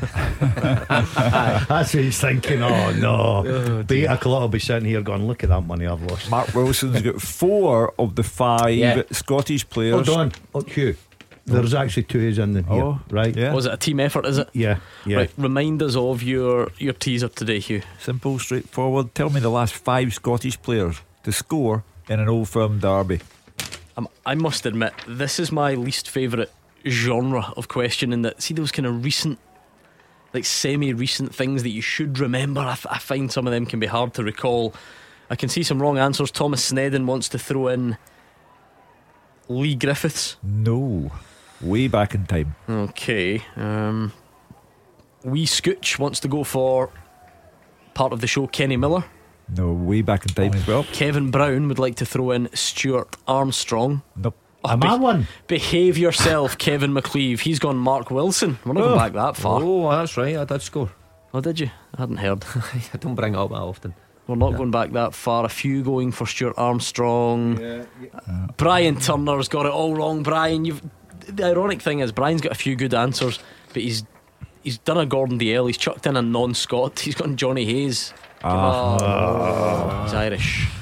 That's what he's thinking. Oh no, the 8 o'clock will be sitting here going, look at that money I've lost. Mark Wilson's got 4 of the 5 Scottish players. Hold on, Hugh. There's actually 2 is in here, right? Yeah. Was it a team effort, is it? Yeah. Right, remind us of your teaser today, Hugh. Simple, straightforward. Tell me the last 5 Scottish players to score in an Old Firm derby. I must admit, this is my least favourite genre of question, in that, see those kind of recent, like semi-recent things that you should remember, I find some of them can be hard to recall. I can see some wrong answers. Thomas Snedden wants to throw in Lee Griffiths. No, way back in time. Okay. Wee Scooch wants to go for part of the show Kenny Miller. No, way back in time as well. Kevin Brown would like to throw in Stuart Armstrong. Nope. Am I one? Behave yourself, Kevin McLeave. He's gone Mark Wilson. We're not going back that far. Oh, that's right, I did score. Oh, did you? I hadn't heard. I don't bring it up that often. We're not going back that far. A few going for Stuart Armstrong. Brian Turner's got it all wrong. Brian, the ironic thing is Brian's got a few good answers, but he's done a Gordon DL. He's chucked in a non-Scot. He's gone Johnny Hayes. He's Irish.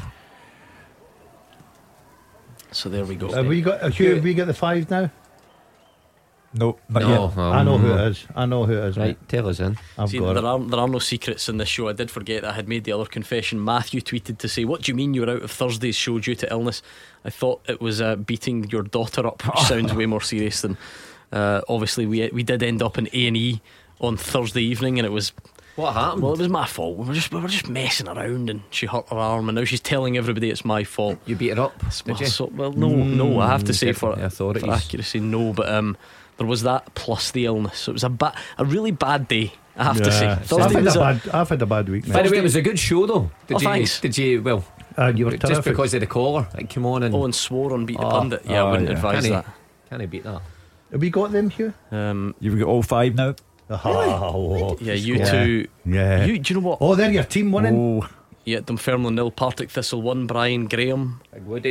So there we go. Have we got the 5 now? Nope, not yet. I know who it is. Right, tell us in. There are no secrets in this show. I did forget I had made the other confession. Matthew tweeted to say, what do you mean you were out of Thursday's show due to illness? I thought it was beating your daughter up, which sounds way more serious than obviously we did end up in A&E on Thursday evening, and it was, what happened? Well, it was my fault. We were just messing around, and she hurt her arm, and now she's telling everybody it's my fault. You beat her up, did you? Well, no, I have to say for authorities, accuracy, no, but there was that plus the illness. So it was a really bad day, I have to say. I've had a bad week. By the way, it was a good show though. Thanks. Did you? Well, you were just terrific. because of the caller, like, come on and swore on Beat the Pundit. Yeah, I wouldn't advise that. Can I beat that? Have we got them, Hugh? You've got all 5 now. Yeah, you two. Yeah. Do you know what? Oh, they're your team winning. Yeah, Dunfermline 0, Partick Thistle 1. Brian Graham,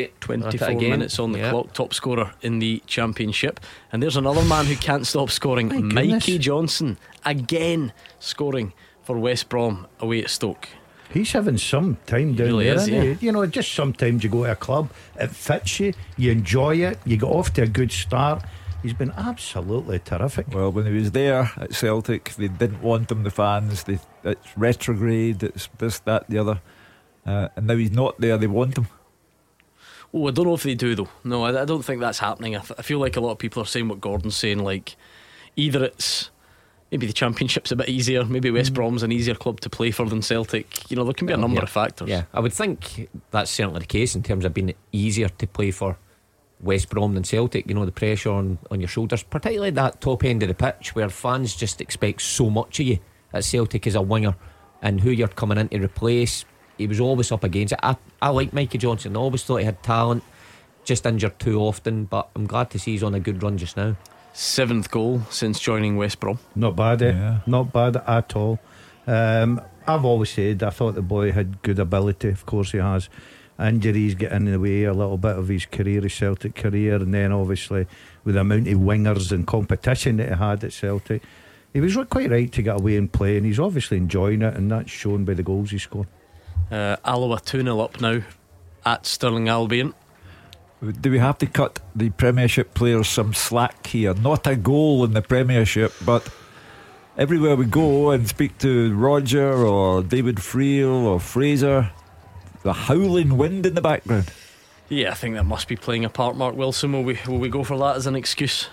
24 minutes on the clock, top scorer in the championship. And there's another man who can't stop scoring, Mikey Johnson, again scoring for West Brom away at Stoke. He's having some time down really there, is, isn't he? You know, just sometimes you go to a club, it fits you, you enjoy it, you get off to a good start. He's been absolutely terrific. Well, when he was there at Celtic, they didn't want him, the fans. It's retrograde, it's this, that, the other. And now he's not there, they want him. Oh, I don't know if they do though. No, I don't think that's happening. I feel like a lot of people are saying what Gordon's saying, like either it's maybe the championship's a bit easier, maybe West Brom's an easier club to play for than Celtic. You know, there can be a number of factors. Yeah, I would think that's certainly the case in terms of being easier to play for West Brom than Celtic. You know, the pressure on your shoulders, particularly that top end of the pitch where fans just expect so much of you. At Celtic as a winger, and who you're coming in to replace, he was always up against it. I like Mikey Johnson. I always thought he had talent, just injured too often, but I'm glad to see he's on a good run just now. 7th goal since joining West Brom. Not bad, not bad at all. I've always said I thought the boy had good ability. Of course he has. Injuries get in the way a little bit of his career, his Celtic career, and then obviously with the amount of wingers and competition that he had at Celtic, he was quite right to get away and play, and he's obviously enjoying it, and that's shown by the goals he scored. Alloa 2-0 up now at Stirling Albion. Do we have to cut the Premiership players some slack here? Not a goal in the Premiership, but everywhere we go and speak to Roger or David Friel or Fraser, the howling wind in the background. Yeah, I think that must be playing a part. Mark Wilson, will we go for that as an excuse?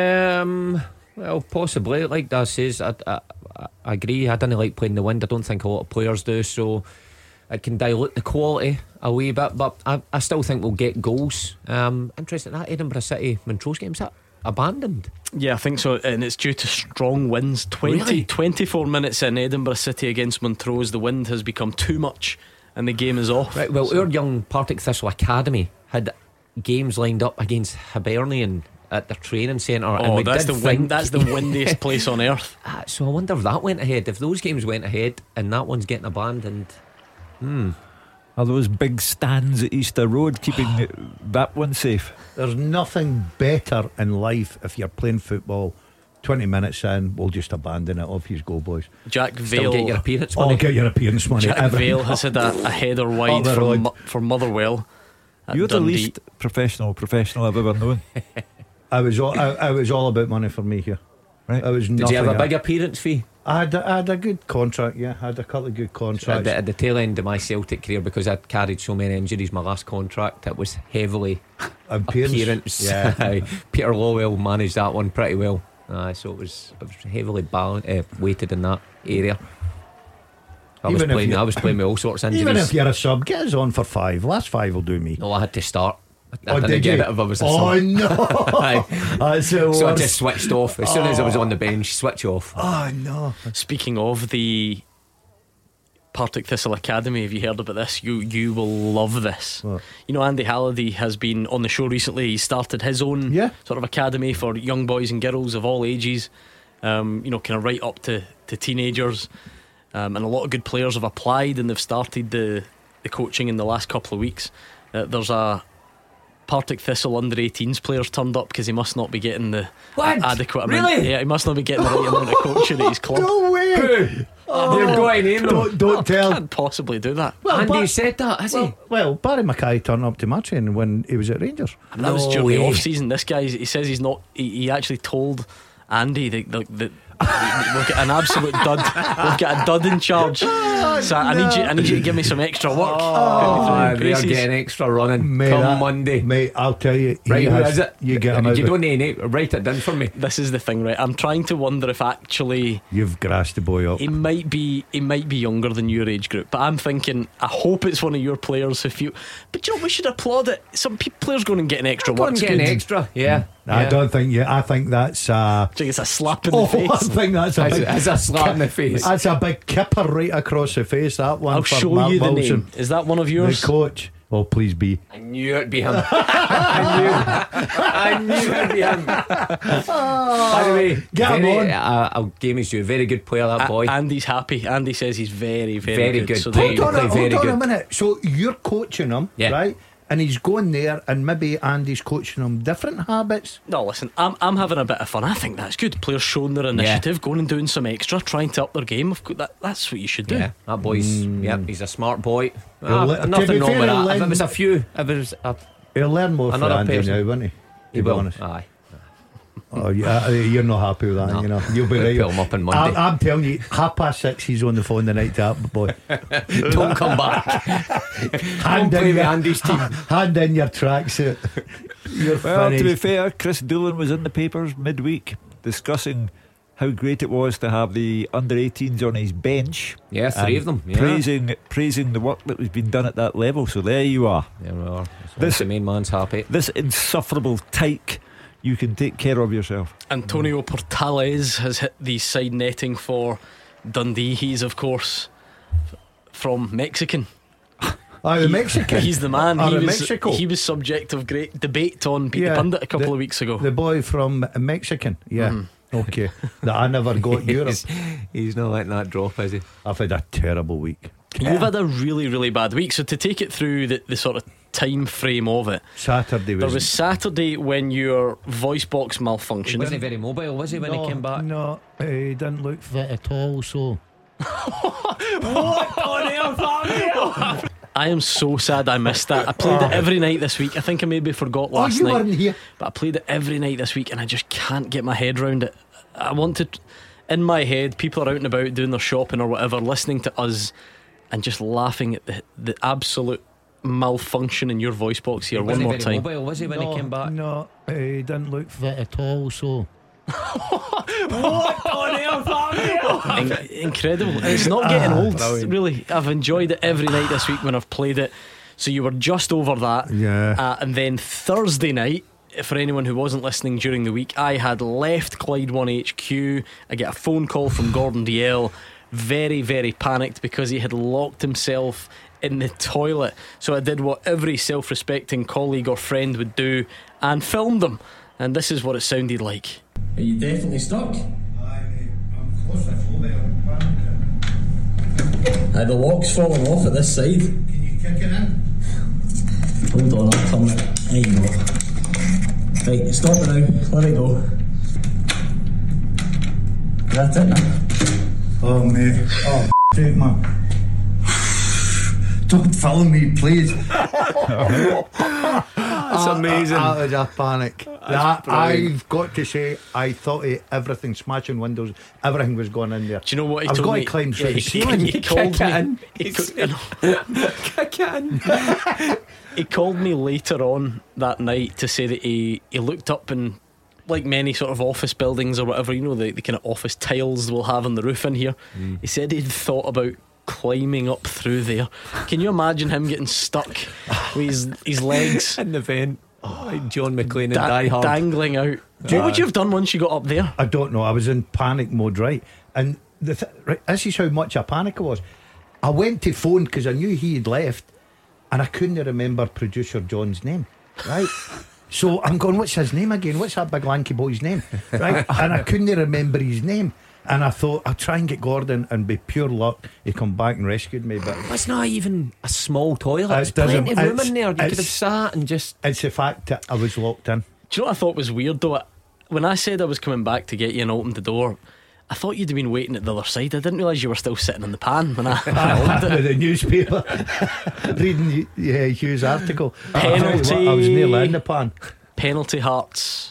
Well, possibly. Like Daz says, I agree. I didn't like playing the wind. I don't think a lot of players do, so it can dilute the quality a wee bit. But I still think we'll get goals. Interesting, that Edinburgh City Montrose game's that abandoned? Yeah, I think so, and it's due to strong winds. 24 minutes in Edinburgh City against Montrose, the wind has become too much and the game is off. Right, well, our young Partick Thistle Academy had games lined up against Hibernian at their training centre. Oh, that's the windiest place on earth. So I wonder if that went ahead. If those games went ahead and that one's getting abandoned. Are those big stands at Easter Road keeping that one safe? There's nothing better in life if you're playing football. 20 minutes in, we'll just abandon it. Off you go, boys. Jack Vale, get your appearance money. Get your appearance money. Jack Vale has had a header wide for Motherwell. You're the least professional I've ever known. I was all about money for me here. Right. Did you have a big appearance fee? I had a good contract, yeah. I had a couple of good contracts. At the tail end of my Celtic career, because I'd carried so many injuries, my last contract, it was heavily appearance. Yeah. Peter Lowell managed that one pretty well. So it was heavily weighted in that area. I was playing with all sorts of injuries. Even if you're a sub, get us on for 5. Last 5 will do me. No, I had to start. I didn't get it if I was a sub. Oh no. So I just switched off as soon as I was on the bench. Switch off. Oh no. Speaking of the Partick Thistle Academy, have you heard about this? You will love this. What? You know, Andy Halliday has been on the show recently. He started his own sort of academy for young boys and girls of all ages, kind of right up to teenagers, and a lot of good players have applied and they've started the coaching in the last couple of weeks. There's a Partick Thistle under 18s players turned up because he must not be getting the adequate amount. Really? Yeah, he must not be getting the right amount of coaching at his club. No way. You're going in. Don't tell. Can't possibly do that. Well, Andy said that, has he? Well, Barry Mackay turned up to my training when he was at Rangers. And that was during the off season. This guy, he says he's not. He actually told Andy that we've got an absolute dud. We've got a dud in charge. So I need you to give me some extra work. They're getting extra running. Mate, come Monday. Mate, I'll tell you. Right, who is it? You get him out. You don't need to write it down for me. This is the thing, right? I'm trying to wonder if actually you've grassed the boy up. He might be younger than your age group, but I'm thinking I hope it's one of your players. But you know, we should applaud it. Some players going and getting extra work. Getting extra, yeah. I don't think I think that's I think it's a slap in the face. I think that's a slap in the face. That's a big kipper right across the face. That one. I'll show Mark you the Wilson. name. Is that one of yours? The coach. Oh, please be. I knew it'd be him. I knew it'd be him. By the way, get him on. I'll give you a very good player, that boy. Andy's happy. Andy says he's very, very good. So hold on a minute. So you're coaching him, right? And he's going there, and maybe Andy's coaching him different habits. No, listen, I'm having a bit of fun. I think that's good. Players showing their initiative, going and doing some extra, trying to up their game. That's what you should do. Yeah, that boy's he's a smart boy. Nothing wrong with that. If it was a few, he'll learn more from Andy now, won't he? He will. Honest. Aye. Oh, yeah, you're not happy with that, no. You know. You'll be right. Put him up on Monday. I'm telling you, 6:30 he's on the phone the night to that boy. Don't come back. Hand play in with Andy's team. Hand in your tracksuit. Well, to be fair, Chris Doolan was in the papers midweek discussing how great it was to have the under-18s on his bench. Yeah, 3 of them. Yeah. Praising the work that was being done at that level. So there you are. There we are. The main man's happy. This insufferable tyke. You can take care of yourself. Antonio Portales has hit the side netting for Dundee. He's of course from Mexican. the Mexican. He's the man. Mexico. He was subject of great debate on Pete the Pundit a couple of weeks ago. The boy from Mexican. Yeah. Okay. That I never got Europe. He's not letting that drop, is he? I've had a terrible week. You've had a really, really bad week. So to take it through the sort of time frame of it, there was Saturday when your voice box malfunctioned. He wasn't very mobile, was he, when he came back? No, he didn't look fit at all. So what on earth? I am so sad I missed that. I played it every night this week. I think I maybe forgot last night. Weren't here. But I played it every night this week and I just can't get my head around it. I wanted, in my head, people are out and about doing their shopping or whatever, listening to us and just laughing at the absolute malfunction in your voice box here. One more time. Mobile, was he, when he came back? No, he didn't look fit at all. So what on earth? Incredible. And it's not getting old, really. I've enjoyed it every night this week when I've played it. So you were just over that. And then Thursday night, for anyone who wasn't listening during the week, I had left Clyde One HQ. I get a phone call from Gordon Dalziel, very, very panicked because he had locked himself in the toilet. So I did what every self-respecting colleague or friend would do and filmed them. And this is what it sounded like. Are you definitely stuck? I'm claustrophobic. The lock's falling off at this side. Can you kick it in? Hold on, I'll come. There you go. Right, stop it now. Let it go. That's it now. Oh mate. Oh shit, man. Don't film me, please. That's amazing. That was a panic. I've got to say, I thought everything, smashing windows, everything was going in there. Do you know what he I've told got me? to climb through the ceiling. He called me. He called me later on that night to say that he looked up and, like many sort of office buildings or whatever, you know, the kind of office tiles we'll have on the roof in here. He said he'd thought about climbing up through there. Can you imagine him getting stuck with his legs in the vent? Like John McClane and Die Hard, dangling out. What would you have done once you got up there? I don't know. I was in panic mode, right? And right, this is how much a panic I was. I went to phone because I knew he had left, and I couldn't remember producer John's name, right? So I'm going, what's his name again? What's that big lanky boy's name? Right? And I couldn't remember his name. And I thought, I'll try and get Gordon, and by pure luck he'd come back and rescued me. But it's not even a small toilet. There's plenty of room in there. You could have sat and just... It's the fact that I was locked in. Do you know what I thought was weird though? When I said I was coming back to get you and opened the door, I thought you'd have been waiting at the other side. I didn't realise you were still sitting in the pan when I opened it. The newspaper reading Hugh's article. Penalty. I was nearly in the pan. Penalty Hearts.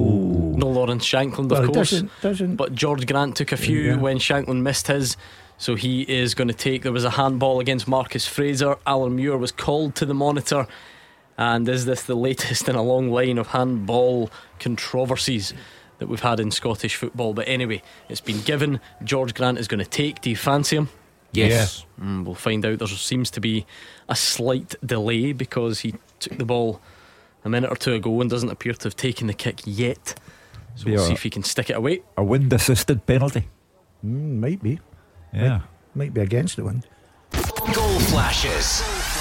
No Lawrence Shankland, of course. Doesn't. But George Grant took a few when Shankland missed his. So he is going to take. There was a handball against Marcus Fraser. Alan Muir was called to the monitor. And is this the latest in a long line of handball controversies that we've had in Scottish football? But anyway, it's been given. George Grant is going to take. Do you fancy him? Yes. We'll find out. There seems to be a slight delay because he took the ball a minute or two ago and doesn't appear to have taken the kick yet. So we'll see if he can stick it away. A wind assisted penalty. Might be. Yeah. Might be against the wind. Goal flashes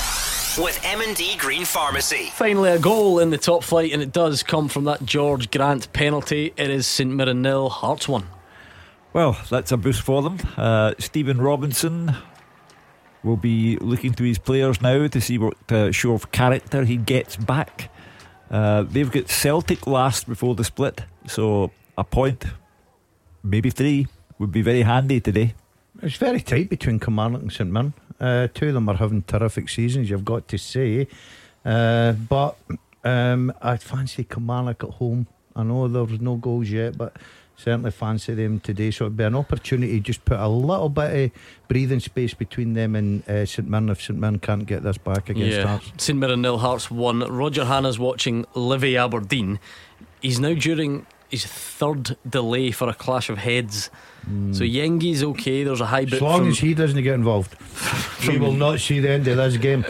with M&D Green Pharmacy. Finally a goal in the top flight, and it does come from that George Grant penalty. It is St Mirren 0, Hearts 1. Well, that's a boost for them. Stephen Robinson will be looking to his players now to see what show of character he gets back. They've got Celtic last before the split, so a point, maybe 3, would be very handy today. It's very tight between Kilmarnock and St Mirren. Two of them are having terrific seasons, you've got to say. But I fancy Kilmarnock at home. I know there's no goals yet, but certainly fancy them today. So it'd be an opportunity to just put a little bit of breathing space between them and St Mirren if St Mirren can't get this back against Hearts. St Mirren 0, Hearts 1. Roger Hanna's watching Livy Aberdeen. He's now during his third delay for a clash of heads. So Yengi's okay. There's a high boot. As long as he doesn't get involved, we will not see the end of this game.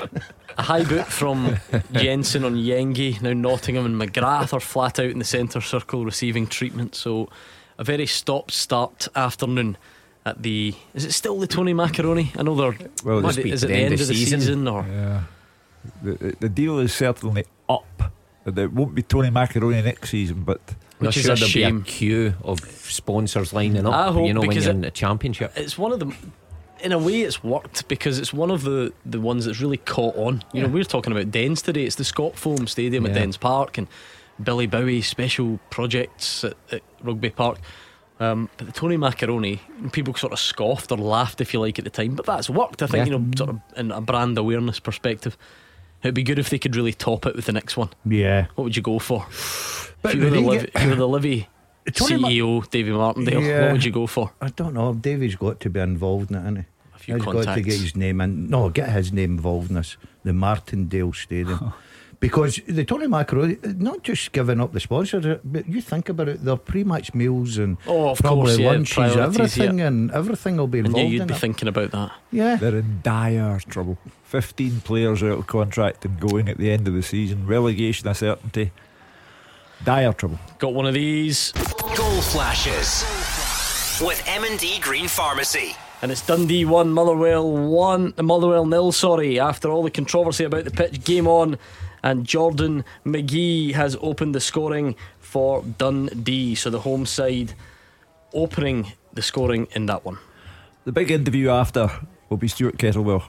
A high boot from Jensen on Yengi. Now Nottingham and McGrath are flat out in the centre circle receiving treatment. So a very stop-start afternoon at the. Is it still the Tony Macaroni? I know they're. Well, is it the end of the season or? Yeah. The deal is certainly up. It won't be Tony Macaroni next season, but which is sure a there'll shame. be a queue of sponsors lining up. I hope, when because you're in the championship. It's one of the. In a way, it's worked because it's one of the ones that's really caught on. You know, we're talking about Dens today. It's the Scott Foam Stadium at Dens Park and Billy Bowie special projects at Rugby Park. But the Tony Macaroni, people sort of scoffed or laughed, if you like, at the time. But that's worked, I think. You know, sort of in a brand awareness perspective. It'd be good if they could really top it with the next one. Yeah. What would you go for? But if you were the Livy CEO, Davy Martindale, what would you go for? I don't know. Davy's got to be involved in it, hasn't he? A few He's contacts. got to get his name in. No, get his name involved in this. The Martindale Stadium. Because the Tony Macaroni, not just giving up the sponsors, but you think about it, their pre-match meals and of probably course, lunches, everything, and everything will be involved. And you'd in be it. thinking about that. Yeah, they're in dire trouble. 15 players out of contract and going at the end of the season. Relegation a certainty. Dire trouble. Got one of these goal flashes with M&D Green Pharmacy. And it's Dundee 1, Motherwell 1, Motherwell 0, sorry, after all the controversy about the pitch. Game on, and Jordan McGee has opened the scoring for Dundee. So the home side opening the scoring in that one. The big interview after will be Stuart Kettlewell.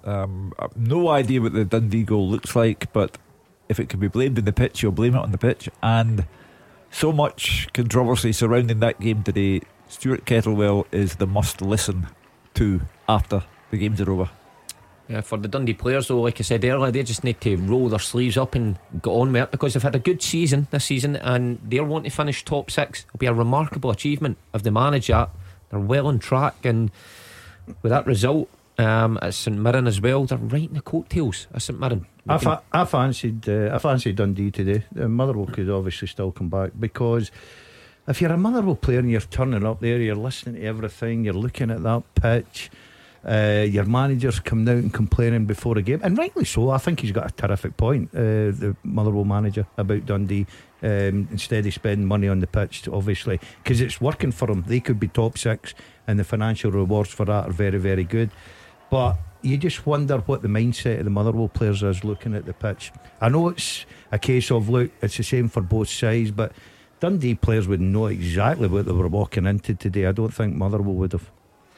I've no idea what the Dundee goal looks like, but if it can be blamed in the pitch, you'll blame it on the pitch. And so much controversy surrounding that game today. Stuart Kettlewell is the must listen to after the games are over. Yeah, for the Dundee players though, like I said earlier, they just need to roll their sleeves up and get on with it, because they've had a good season this season and they're wanting to finish top 6. It'll be a remarkable achievement if they manage that. They're well on track, and with that result at St Mirren as well, they're right in the coattails at St Mirren. I fancied Dundee today. Motherwell could obviously still come back, because if you're a Motherwell player and you're turning up there, you're listening to everything, you're looking at that pitch, your manager's coming out and complaining before a game, and rightly so. I think he's got a terrific point, the Motherwell manager, about Dundee. Instead of spending money on the pitch, obviously, because it's working for them. They could be top 6 and the financial rewards for that are very, very good. But you just wonder what the mindset of the Motherwell players is looking at the pitch. I know it's a case of, look, it's the same for both sides, but Dundee players would know exactly what they were walking into today. I don't think Motherwell would have.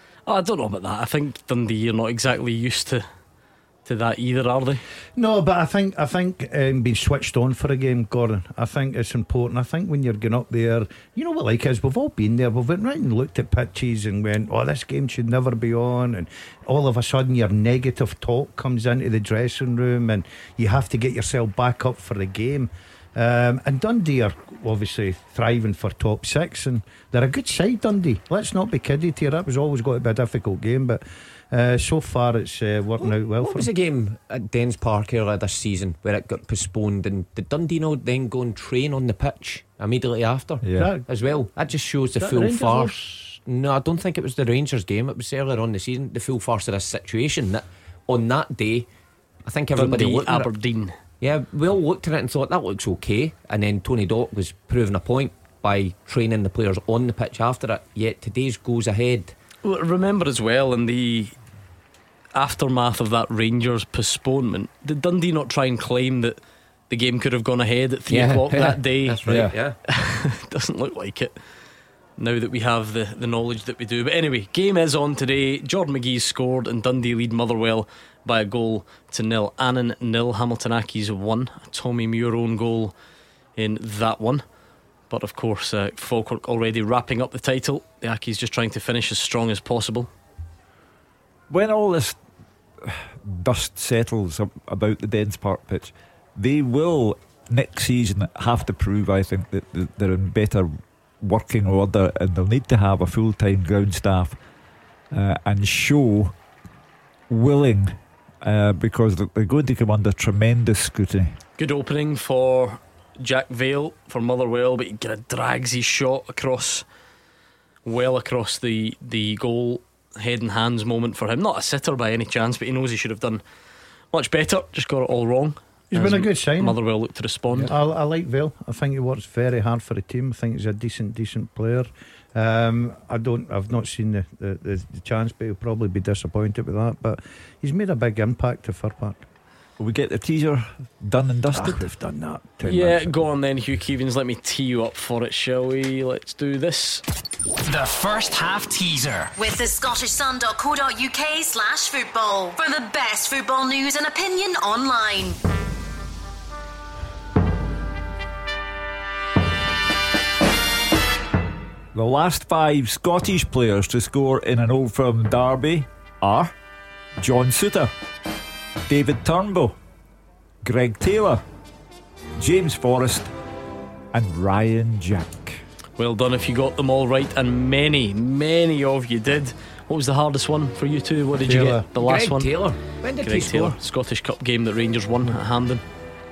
I don't know about that. I think Dundee are not exactly used to that either, are they? No, but I think being switched on for a game, Gordon, I think it's important. I think when you're going up there, you know what like is, we've all been there, we've went right and looked at pitches and went, oh, this game should never be on, and all of a sudden your negative talk comes into the dressing room and you have to get yourself back up for the game. And Dundee are obviously thriving for top 6, and they're a good side, Dundee. Let's not be kidded here. That was always going to be a difficult game, but so far it's working out well for them. What was the game at Dens Park earlier this season where it got postponed, and did Dundee then go and train on the pitch immediately after? Yeah. As well. That just shows the full farce. No, I don't think it was the Rangers game. It was earlier on the season. The full farce of this situation, that on that day, I think everybody Dundee, looked at Aberdeen. Yeah, we all looked at it and thought that looks okay, and then Tony Dock was proving a point by training the players on the pitch after it. Yet today's goes ahead. Well, remember as well, in the aftermath of that Rangers postponement, did Dundee not try and claim that the game could have gone ahead at 3 o'clock that day? That's right, yeah. Doesn't look like it now that we have the knowledge that we do. But anyway, game is on today. Jordan McGee scored and Dundee lead Motherwell by 1-0. Annan 0, Hamilton Accies 1. A Tommy Muir own goal in that one. But of course, Falkirk already wrapping up the title. The Accies just trying to finish as strong as possible. When all this dust settles about the Dens Park pitch, they will next season have to prove, I think, that they're in better working order, and they'll need to have a full-time ground staff and show willing, because they're going to come under tremendous scrutiny. Good opening for Jack Vale for Motherwell, but he kind of drags his shot across the goal. Head and hands moment for him. Not a sitter by any chance, but he knows he should have done much better. Just got it all wrong. He's been a good sign. Motherwell looked to respond. I like Vale. I think he works very hard for the team. I think he's a decent player. I've not seen the chance, but he'll probably be disappointed with that. But he's made a big impact to Fir Park. Will we get the teaser done and dusted? We've done that. Yeah, go on then, Hugh Keevins. Let me tee you up for it, shall we? Let's do this. The first half teaser with the scottishsun.co.uk/football for the best football news and opinion online. The last 5 Scottish players to score in an Old Firm derby are John Souttar, David Turnbull, Greg Taylor, James Forrest and Ryan Jack. Well done if you got them all right, and many of you did. What was the hardest one for you two? What did you get? The last Greg one? Taylor. When did Greg he score? Taylor, Scottish Cup game that Rangers won at Hampden.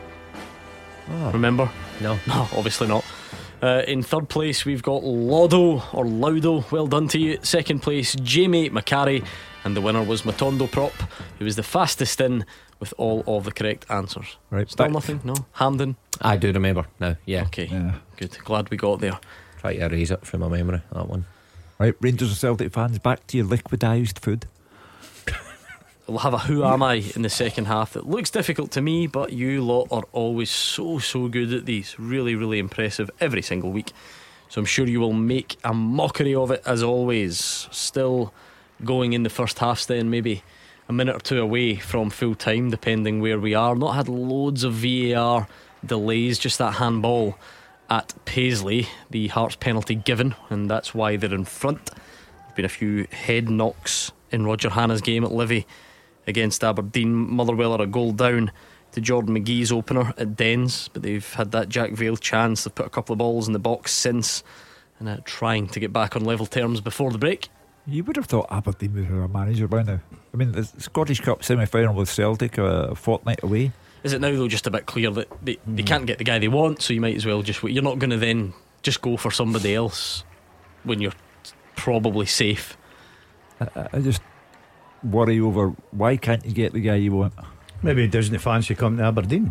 Remember? No, obviously not. In third place we've got Laudo. Well done to you. Second place Jamie McCarry, and the winner was Matondo Prop, who was the fastest in with all of the correct answers. Right, still nothing. No, Hampden. I do remember now. Yeah. Okay. Yeah. Good. Glad we got there. Try to erase it from my memory, that one. Right, Rangers and Celtic fans, back to your liquidised food. We'll have a who am I in the second half that looks difficult to me, but you lot are always so good at these. Really impressive every single week. So I'm sure you will make a mockery of it as always. Still going in the first half, staying maybe a minute or two away from full time depending where we are. Not had loads of VAR delays, just that handball at Paisley, the Hearts penalty given, and that's why they're in front. There's been a few head knocks in Roger Hannah's game at Livy against Aberdeen. Motherwell are a goal down to Jordan McGee's opener at Dens, but they've had that Jack Vale chance. They've put a couple of balls in the box since, and trying to get back on level terms before the break. You would have thought Aberdeen was a manager by now. I mean, the Scottish Cup semi-final with Celtic a fortnight away. Is it now though just a bit clear that they can't get the guy they want, so you might as well just wait? You're not going to then just go for somebody else when you're probably safe. I just worry over why can't you get the guy you want. Maybe he doesn't fancy coming to Aberdeen.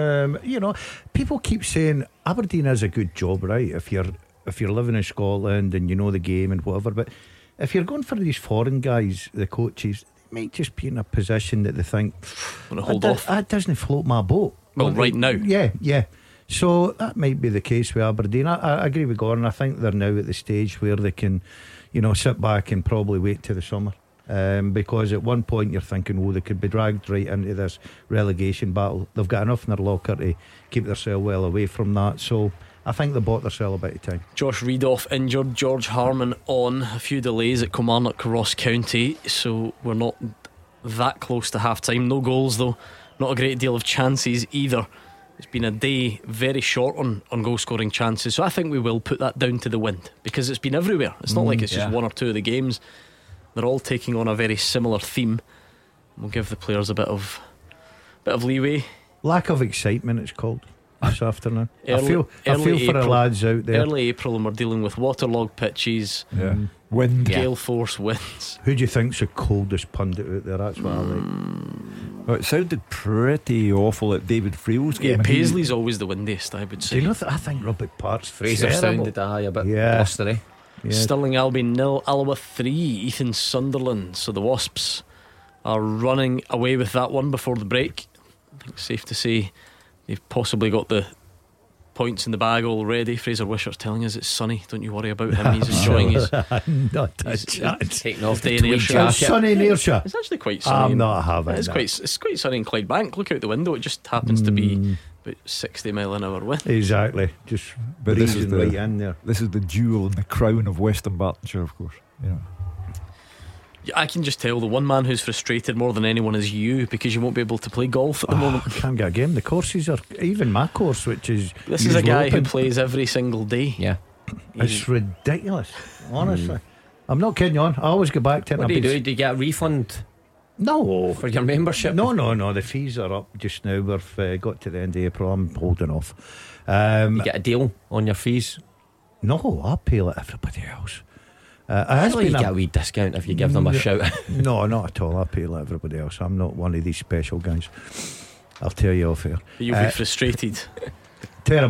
People keep saying Aberdeen has a good job, right? If you're living in Scotland and you know the game and whatever, but if you're going for these foreign guys, the coaches, they might just be in a position that they think, hold off. That doesn't float my boat. Well, right now. Yeah. So that might be the case with Aberdeen. I agree with Gordon. I think they're now at the stage where they can, sit back and probably wait till the summer. Because at one point you're thinking, they could be dragged right into this relegation battle. They've got enough in their locker to keep themselves well away from that. So I think they bought themselves a bit of time. Josh Riedoff injured, George Harman on, a few delays at Kilmarnock, Ross County, so we're not that close to half time. No goals though, not a great deal of chances either. It's been a day very short on goal scoring chances, so I think we will put that down to the wind, because it's been everywhere. It's not like it's just one or two of the games. They're all taking on a very similar theme. We'll give the players a bit of leeway. Lack of excitement, it's called, this afternoon. I feel for April, the lads out there. Early April, and we're dealing with waterlogged pitches, wind, gale force winds. Who do you think's the coldest pundit out there? That's what I like. Well, it sounded pretty awful at David Friel's game. Yeah, Paisley's always the windiest, I would say. Do you know I think Robert Part's Fraser sounded a bit blustery. Yeah. Stirling Albion 0, Alloa 3, Ethan Sunderland. So the Wasps are running away with that one before the break. I think it's safe to say they've possibly got the points in the bag already. Fraser Wishart's telling us it's sunny. Don't you worry about him. He's enjoying his taking off day the in tweed Ayrshire. jacket. Sunny in Ayrshire. It's actually quite sunny. I'm not having it's that. quite sunny in Clydebank. Look out the window. It just happens to be about 60 mile an hour wind. Exactly. Just But this is breezing right in there. This is the jewel and the crown of Western Bartonshire, of course. I can just tell the one man who's frustrated more than anyone is you, because you won't be able to play golf at the moment. I can't get a game. The courses are, even my course, which is This is a guy open, who plays every single day. Yeah. It's ridiculous, honestly. I'm not kidding you on. I always go back to it. What do you do? Do you get a refund? No. For your membership? No. The fees are up just now. We've got to the end of April. I'm holding off. You get a deal on your fees? No, I pay like everybody else. You get a wee discount if you give them a shout. No, not at all. I pay like everybody else. I'm not one of these special guys. I'll tell you off air. You'll be frustrated. Terrible.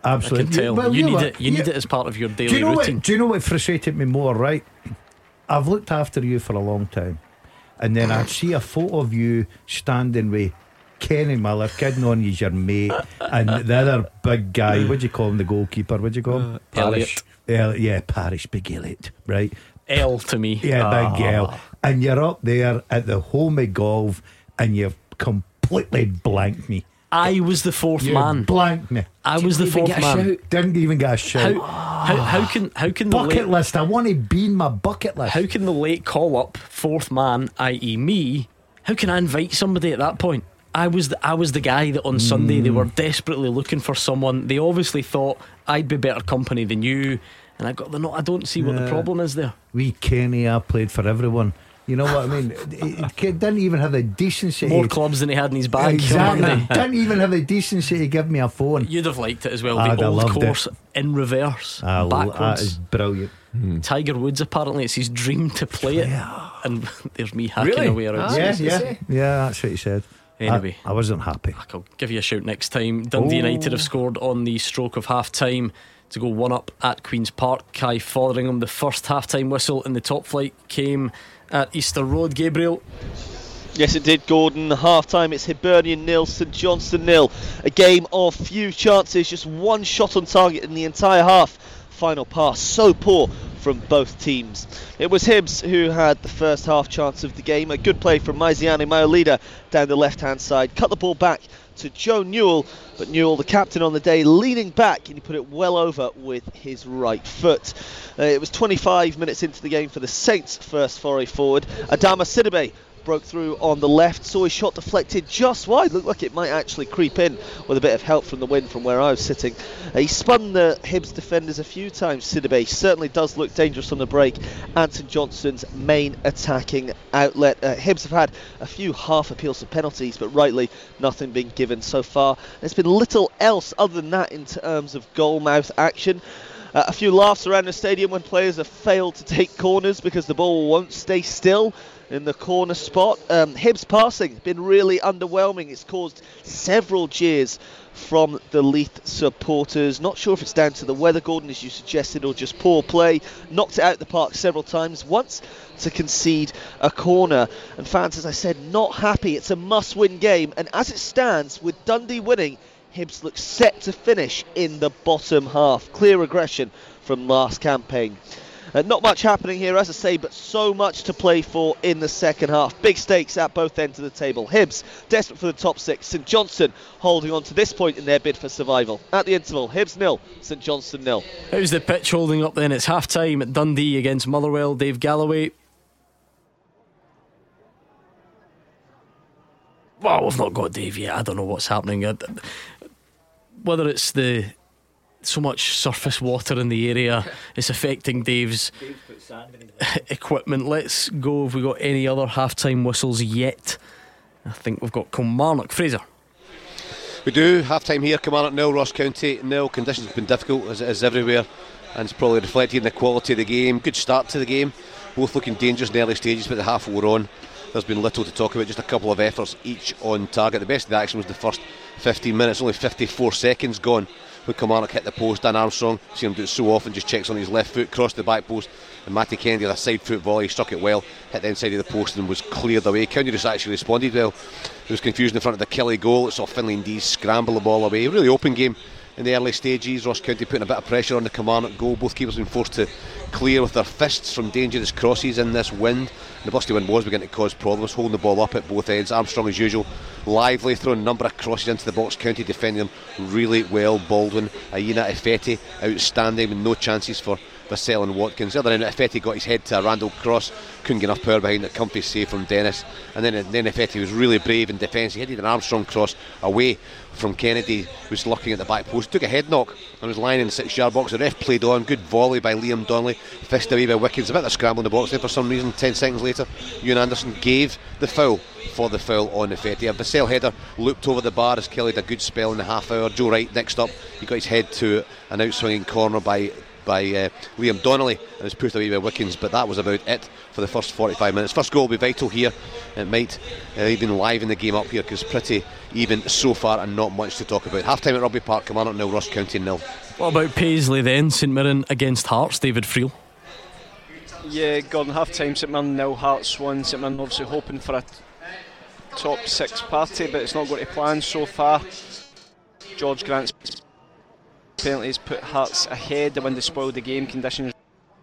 Absolutely. I can tell. Well, you need it. You need it as part of your daily routine. Do you know what frustrated me more? Right, I've looked after you for a long time, and then I see a photo of you standing with Kenny Miller, kidding on you's your mate, and the other big guy. What do you call him? The goalkeeper. What do you call him? Elliot. Yeah, Parish, big Elliot. Right. L to me. Yeah, big L. And you're up there at the home of golf, and you've completely blanked me. I was the fourth man. Blanked me. I was the fourth man. Didn't even get a shout. How can the bucket list? I want to be in my bucket list. How can the late call up fourth man, i.e. me? How can I invite somebody at that point? I was the guy that on Sunday they were desperately looking for someone. They obviously thought I'd be better company than you, and I don't see what the problem is there. Wee Kenny, I played for everyone. You know what I mean? He didn't even have the decency. More clubs than he had in his bag. Exactly. Didn't even have the decency to give me a phone. You'd have liked it as well. The old course in reverse, backwards. That is brilliant. Tiger Woods, apparently it's his dream to play it, and there's me hacking away around. Yeah, that's what he said. Anyway, I wasn't happy. I'll give you a shout next time. Dundee United have scored on the stroke of half time to go 1-up at Queen's Park. Kai Fotheringham, the first half time whistle in the top flight came at Easter Road. Gabriel. Yes, it did, Gordon. Half time, it's Hibernian 0, St Johnstone 0. A game of few chances, just one shot on target in the entire half. Final pass so poor from both teams. It was Hibs who had the first half chance of the game. A good play from Maiziane Maolida down the left hand side, cut the ball back to Joe Newell, but Newell, the captain on the day, leaning back, and he put it well over with his right foot. It was 25 minutes into the game for the Saints' first foray forward. Adama Sidibe broke through on the left, saw his shot deflected just wide, looked like it might actually creep in with a bit of help from the wind from where I was sitting. He spun the Hibs defenders a few times. Sidibe certainly does look dangerous on the break, and St Johnstone's main attacking outlet. Hibs have had a few half appeals of penalties, but rightly nothing being given so far. There's been little else other than that in terms of goal mouth action. A few laughs around the stadium when players have failed to take corners because the ball won't stay still in the corner spot. Hibs passing been really underwhelming. It's caused several jeers from the Leith supporters. Not sure if it's down to the weather, Gordon, as you suggested, or just poor play. Knocked it out the park several times, once to concede a corner. And fans, as I said, not happy. It's a must-win game, and as it stands, with Dundee winning, Hibs look set to finish in the bottom half. Clear regression from last campaign. Not much happening here, as I say, but so much to play for in the second half. Big stakes at both ends of the table. Hibs desperate for the top six. St Johnstone holding on to this point in their bid for survival. At the interval, Hibs 0, St Johnstone 0. How's the pitch holding up then? It's half time at Dundee against Motherwell. Dave Galloway. Well, we've not got Dave yet. I don't know what's happening. Whether it's so much surface water in the area, it's affecting Dave's equipment. Let's go. Have we got any other half-time whistles yet? I think we've got Kilmarnock. Fraser. We do. Half-time here, Kilmarnock 0, Ross County 0. Conditions have been difficult, as it is everywhere, and it's probably reflected in the quality of the game. Good start to the game, both looking dangerous in the early stages, but the half wore on. There's been little to talk about, just a couple of efforts each on target. The best of the action was the first 15 minutes, only 54 seconds gone when Kilmarnock hit the post. Dan Armstrong, seen him do it so often, just checks on his left foot, crossed the back post, and Matty Kennedy had a side foot volley, struck it well, hit the inside of the post and was cleared away. County just actually responded well. There was confusion in front of the Kelly goal. It saw Finlay Ndee scramble the ball away. Really open game in the early stages. Ross County putting a bit of pressure on the Kilmarnock goal. Both keepers been forced to clear with their fists from dangerous crosses in this wind. The busty wind was beginning to cause problems, holding the ball up at both ends. Armstrong, as usual, lively, throwing a number of crosses into the box. County defending them really well. Baldwin, Aina Efeti, outstanding, with no chances for Vassell and Watkins. The other end, Efeti got his head to a Randall cross, couldn't get enough power behind it. Comfy save from Dennis, and then Efeti was really brave in defence. He headed an Armstrong cross away from Kennedy, who was looking at the back post, took a head knock and was lying in the 6-yard box. The ref played on. Good volley by Liam Donnelly, fisted away by Wickens. A bit of a scramble in the box there for some reason. 10 seconds later, Ewan Anderson gave the foul for the foul on Efeti. A Vassell header looped over the bar as Kelly had a good spell in the half hour. Joe Wright next up, he got his head to an outswinging corner by by Liam Donnelly and was put away by Wickens, but that was about it for the first 45 minutes. First goal will be vital here. It might even liven the game up here, because pretty even so far and not much to talk about. Half time at Rugby Park, Kilmarnock 0, Ross County 0. What about Paisley then? St Mirren against Hearts, David Friel. Yeah, Gordon, half time, St Mirren 0, Hearts 1. St Mirren obviously hoping for a top 6 party, but it's not going to plan so far. George Grant's penalties put Hearts ahead. The wind has spoiled the game conditions.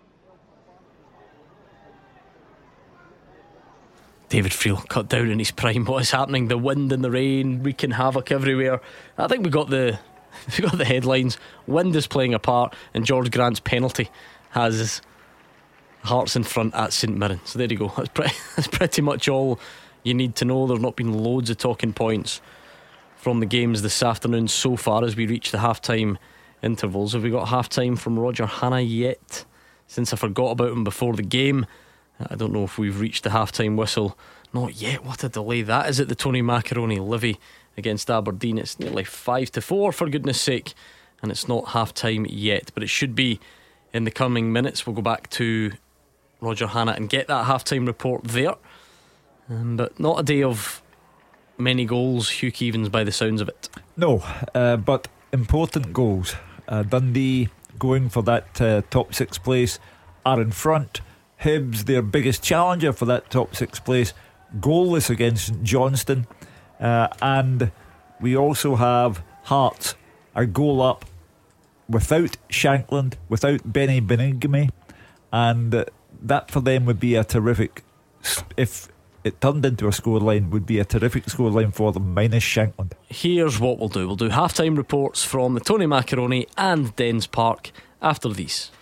David Friel cut down in his prime. What is happening? The wind and the rain wreaking havoc everywhere. I think we got the headlines. Wind is playing a part, and George Grant's penalty has Hearts in front at St Mirren. So there you go. That's pretty much all you need to know. There's not been loads of talking points from the games this afternoon so far as we reach the half-time intervals. Have we got half-time from Roger Hannah yet? Since I forgot about him before the game, I don't know if we've reached the half-time whistle. Not yet. What a delay that is at the Tony Macaroni Livy against Aberdeen. It's nearly 5-4, for goodness sake, and it's not half-time yet, but it should be in the coming minutes. We'll go back to Roger Hannah and get that half-time report there. But not a day of many goals, Hugh Keevins, by the sounds of it. No, but important goals. Dundee going for that top 6 place are in front. Hibs, their biggest challenger for that top 6 place, goalless against Johnston. And we also have Hearts, a goal up without Shankland, without Benny Benigame, and that for them would be a terrific, if it turned into a scoreline, would be a terrific scoreline for them, minus Shankland. Here's what we'll do half-time reports from the Tony Macaroni and Dens Park after these.